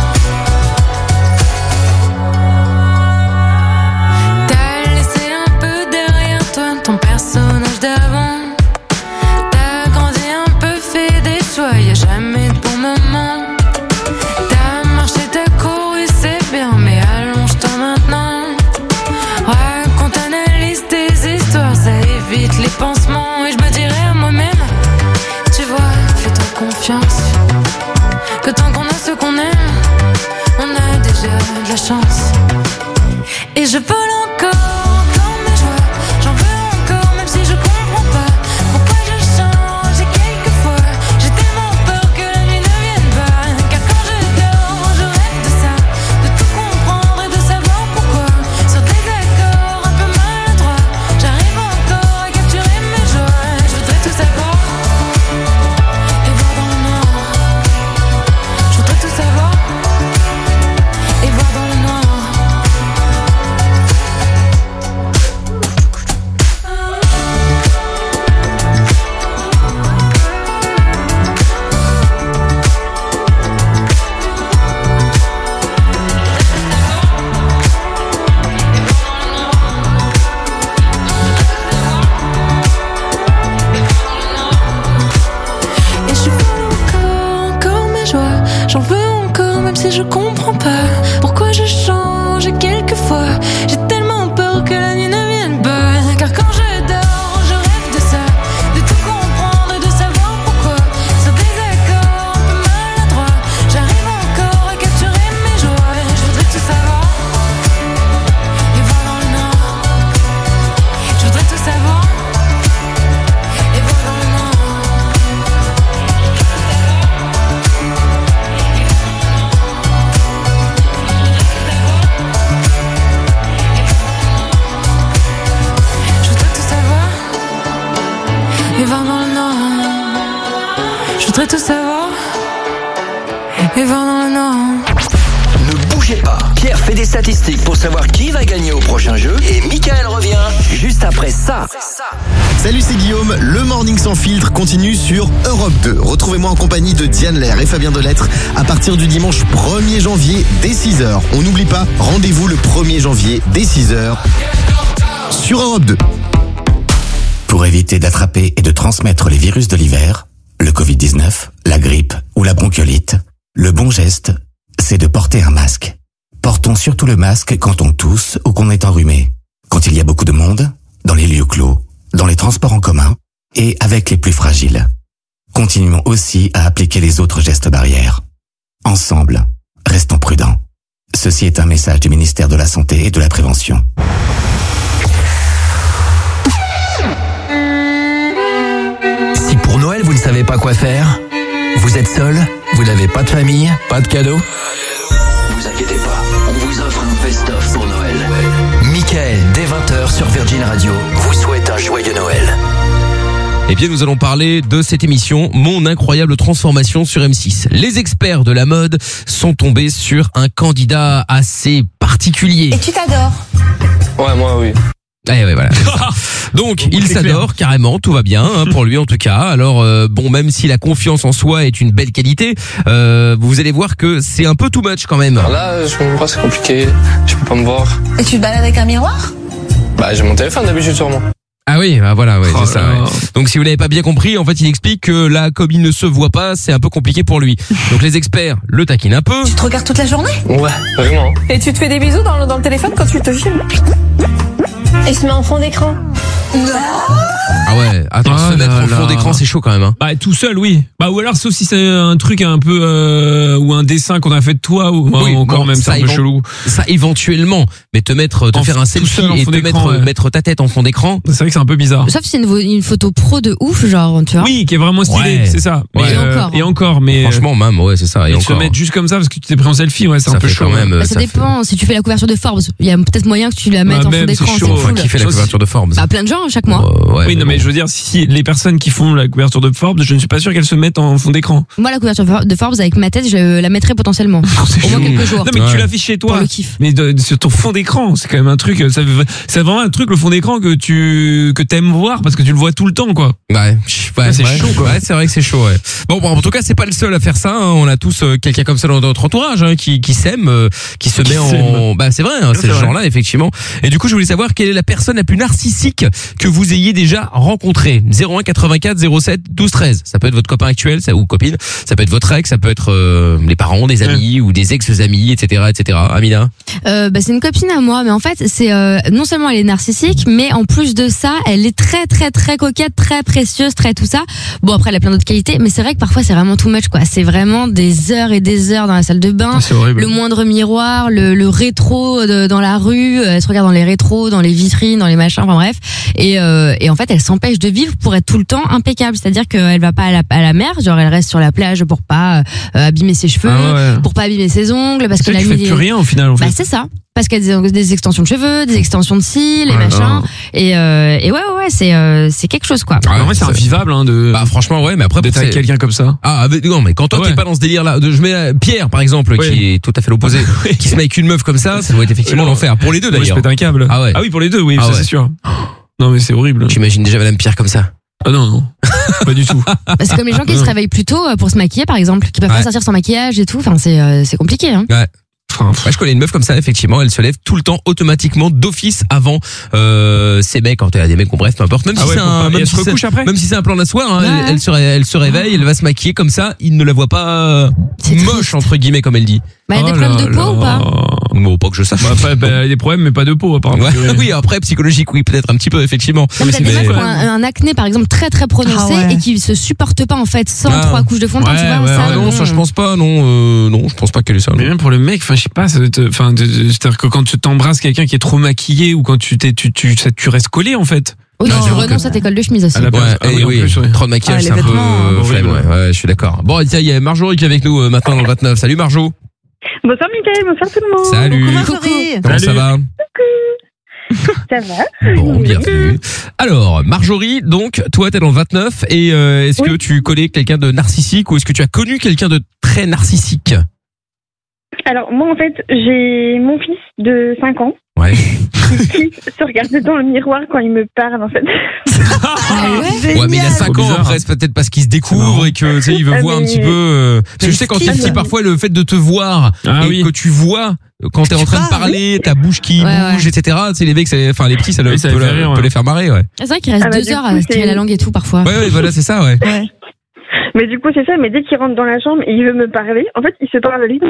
T'as laissé un peu derrière toi ton personnage d'avant. T'as grandi un peu, fait des choix, y'a jamais de bon moment. T'as marché, t'as couru, c'est bien, mais allonge-toi maintenant. Raconte, analyse tes histoires, ça évite les pansements. Et je me dirais à moi-même, tu vois, fais-toi confiance, que tant qu'on a ce qu'on aime, on a déjà de la chance. Et je vole encore dans mes joies. J'en veux encore, même si je comprends pas pourquoi je change. Et quelquefois, j'ai tellement peur que la nuit ne vienne pas. Car quand je dors, je rêve de ça, de tout comprendre et de savoir pourquoi. Sur des accords un peu maladroits, j'arrive encore à capturer mes joies. Je voudrais tout savoir et voir dans le noir. Je voudrais tout savoir et voir dans le noir. Et je veux encore mes joies. J'en veux encore, même si je comprends pas pourquoi je change. Et quelquefois, j'ai tellement peur que la nuit ne vienne pas. Car quand je dors, je rêve de ça, de tout comprendre et de savoir pourquoi. Sur des accords un peu maladroits, j'arrive encore à capturer mes joies. Je voudrais tout savoir et voir dans le noir. Je voudrais tout savoir et voir dans le noir. Je voudrais tout savoir et voir dans le noir. Je voudrais tout savoir et voir dans le noir.
Ne bougez pas. Pierre fait des statistiques pour savoir qui va gagner au prochain jeu. Et Mickaël revient juste après ça.
Salut, c'est Guillaume. Le Morning Sans Filtre continue sur Europe 2. Retrouvez-moi en compagnie de Diane Lair et Fabien Delettre à partir du dimanche 1er janvier dès 6h. On n'oublie pas, rendez-vous le 1er janvier dès 6h sur Europe 2.
Pour éviter d'attraper et de transmettre les virus de l'hiver, le Covid-19, la grippe ou la bronchiolite, le bon geste, c'est de porter un masque. Portons surtout le masque quand on tousse ou qu'on est enrhumé, quand il y a beaucoup de monde, dans les lieux clos, dans les transports en commun et avec les plus fragiles. Continuons aussi à appliquer les autres gestes barrières. Ensemble, restons prudents. Ceci est un message du ministère de la Santé et de la Prévention.
Si pour Noël vous ne savez pas quoi faire, vous êtes seul, vous n'avez pas de famille, pas de cadeau, vous inquiétez pas, on vous offre un best-of pour Noël. Mickaël, dès 20h sur Virgin Radio, vous souhaite un joyeux Noël.
Eh bien, nous allons parler de cette émission, Mon incroyable transformation sur M6. Les experts de la mode sont tombés sur un candidat assez particulier.
Et tu t'adores?
Ouais, moi, oui.
Eh ouais, voilà. Donc, il s'adore carrément, tout va bien hein, pour lui en tout cas. Alors bon, même si la confiance en soi est une belle qualité, vous allez voir que c'est un peu too much quand même.
Alors là, je comprends pas, c'est compliqué. Je peux pas me voir.
Et tu te balades avec un miroir?
Bah, j'ai mon téléphone d'habitude sur moi.
Ah oui, bah voilà, ouais,
Oh
c'est ça.
là là.
Ouais. Donc si vous n'avez pas bien compris, en fait, il explique que là, comme il ne se voit pas, c'est un peu compliqué pour lui. Donc les experts le taquinent un peu.
Tu te regardes toute la journée?
Ouais, vraiment.
Et tu te fais des bisous dans le téléphone quand tu te filmes?
Et se met en fond d'écran.
Ah ouais, attends, se mettre en fond d'écran, c'est chaud quand même. Hein.
Bah tout seul, oui. Bah ou alors sauf si c'est un truc un peu ou un dessin qu'on a fait de toi ou
Oui,
encore
bon,
même c'est un peu chelou.
Ça éventuellement, mais te faire un selfie
seul en
et
fond
te
d'écran,
mettre ta tête en fond d'écran.
C'est vrai que c'est un peu bizarre.
Sauf si c'est une photo pro de ouf, genre, tu vois.
Oui, qui est vraiment stylé,
Ouais.
c'est ça.
Ouais.
Mais, et encore, mais
Franchement, même, ouais, c'est ça. Et
se
encore.
mettre juste comme ça parce que tu t'es pris en selfie, ouais, c'est
Ça
un peu
fait
chaud.
quand même,
Bah, ça dépend. Si tu fais la couverture de Forbes, il y a peut-être moyen que tu la mettes
Bah,
en fond
même,
d'écran.
c'est
C'est
chaud.
cool.
Qui fait la couverture de Forbes?
Bah, plein de gens chaque mois.
Ouais,
Oui, non, mais je veux dire, si les personnes qui font la couverture de Forbes, je ne suis pas sûr qu'elles se mettent en fond d'écran.
Moi, la couverture de Forbes avec ma tête, je la mettrais potentiellement. Au moins quelques jours.
Non, mais tu l'affiches chez toi.
Pour le kiff.
Mais sur ton fond d'écran, c'est quand même un truc, c'est vraiment un truc, le fond d'écran que t'aimes voir parce que tu le vois tout le temps, quoi.
Ouais,
c'est chaud, quoi.
Ouais, c'est vrai que c'est chaud, ouais. Bon, en tout cas, c'est pas le seul à faire ça, hein. On a tous quelqu'un comme ça dans notre entourage, hein, qui s'aime, qui se met en, bah, c'est vrai, hein, c'est le
vrai.
genre-là, effectivement. Et du coup, je voulais savoir quelle est la personne la plus narcissique que vous ayez déjà rencontrée. 01 84 07 12 13. Ça peut être votre copain actuel, ou copine. Ça peut être votre ex, ça peut être, les parents, des amis, ou des ex-amis, etc., etc. Amina?
Bah, c'est une copine à moi, mais en fait, c'est non seulement elle est narcissique, mais en plus de ça, elle est très très très coquette, très précieuse, très tout ça. Bon, après, elle a plein d'autres qualités, mais c'est vrai que parfois c'est vraiment too much, quoi. C'est vraiment des heures et des heures dans la salle de bain.
C'est horrible.
Le moindre miroir, le rétro dans la rue, elle se regarde dans les rétros, dans les vitrines, dans les machins, enfin bref. Et en fait, elle s'empêche de vivre pour être tout le temps impeccable. C'est-à-dire qu'elle va pas à la mer, genre elle reste sur la plage pour pas abîmer ses cheveux, pour pas abîmer ses ongles, parce que la
tu fais plus rien au final, en fait.
Bah, c'est ça. Parce qu'elle a des extensions de cheveux, des extensions de cils, et machin. Et ouais, c'est quelque chose, quoi.
En vrai, c'est invivable, hein,
Bah, franchement, ouais, mais après,
d'être avec quelqu'un comme ça.
Ah, non, mais quand toi, t'es pas dans ce délire-là, je mets Pierre, par exemple, qui est tout à fait l'opposé, qui se met avec une meuf comme ça doit être effectivement l'enfer. Pour les deux, d'ailleurs.
Je pète un câble.
Ah ouais.
Ah oui, pour les deux, oui,
Ah
ça
ouais.
c'est sûr. Non, mais c'est horrible.
J'imagine déjà Madame Pierre comme ça.
Ah non, pas du tout.
Bah, c'est comme les gens qui se réveillent plus tôt pour se maquiller, par exemple, qui peuvent pas sortir sans maquillage et tout. Enfin, c'est compliqué, hein.
Ouais. Ouais, je connais une meuf comme ça, effectivement, elle se lève tout le temps automatiquement d'office avant ses mecs, quand elle a des mecs, bref, peu importe, même si c'est un, même si c'est,
après.
même si c'est un plan d'asseoir, hein, elle se réveille, elle va se maquiller comme ça, il ne la voit pas moche entre guillemets comme elle dit.
Bah, elle a des problèmes de peau ou pas?
Non, pas que je sache.
Bah, après, elle a des problèmes, mais pas de peau, apparemment.
Ouais, oui, après psychologique, oui, peut-être un petit peu, effectivement.
Non, mais t'as des meufs qui ont un acné, par exemple, très très prononcé et qui se supportent pas en fait sans 3 couches de fond de teint, tu vois. Ça,
non, ça je pense pas, non, je pense pas qu'elle ait ça.
Mais même pour le mec, enfin, je sais pas, c'est-à-dire que quand tu t'embrasses quelqu'un qui est trop maquillé ou quand tu restes collé, en fait.
Oui, tu renonces à tes cols de chemise aussi.
Oui, trop de maquillage, c'est un peu flemme, ouais, je suis d'accord. Bon, tiens, il y a Marjorie qui est avec nous maintenant dans le 29. Salut Marjo.
Bonsoir Mickaël, bonsoir tout le monde.
Salut.
Coucou.
Comment ça va?
Ça va.
Bon, bienvenue. Alors, Marjorie, donc, toi, t'es dans le 29 et est-ce que tu connais quelqu'un de narcissique ou est-ce que tu as connu quelqu'un de très narcissique?
Alors, moi, en fait, j'ai mon fils de 5 ans.
Ouais.
Qui se regarde dans le miroir quand il me parle, en fait.
Ouais, mais il a 5 ans, après, c'est peut-être parce qu'il se découvre et que, tu sais, il veut voir un petit peu, parce que je sais, quand t'es petit, parfois, le fait de te voir et que tu vois, quand t'es en train de parler, ta bouche qui bouge, etc., tu sais, les mecs, enfin, les petits, ça peut les faire marrer, ouais.
C'est vrai qu'il reste 2 heures à se tirer la langue et tout, parfois.
Ouais, voilà, c'est ça, ouais.
Mais du coup, c'est ça, mais dès qu'il rentre dans la chambre et il veut me parler, en fait, il se parle lui-même.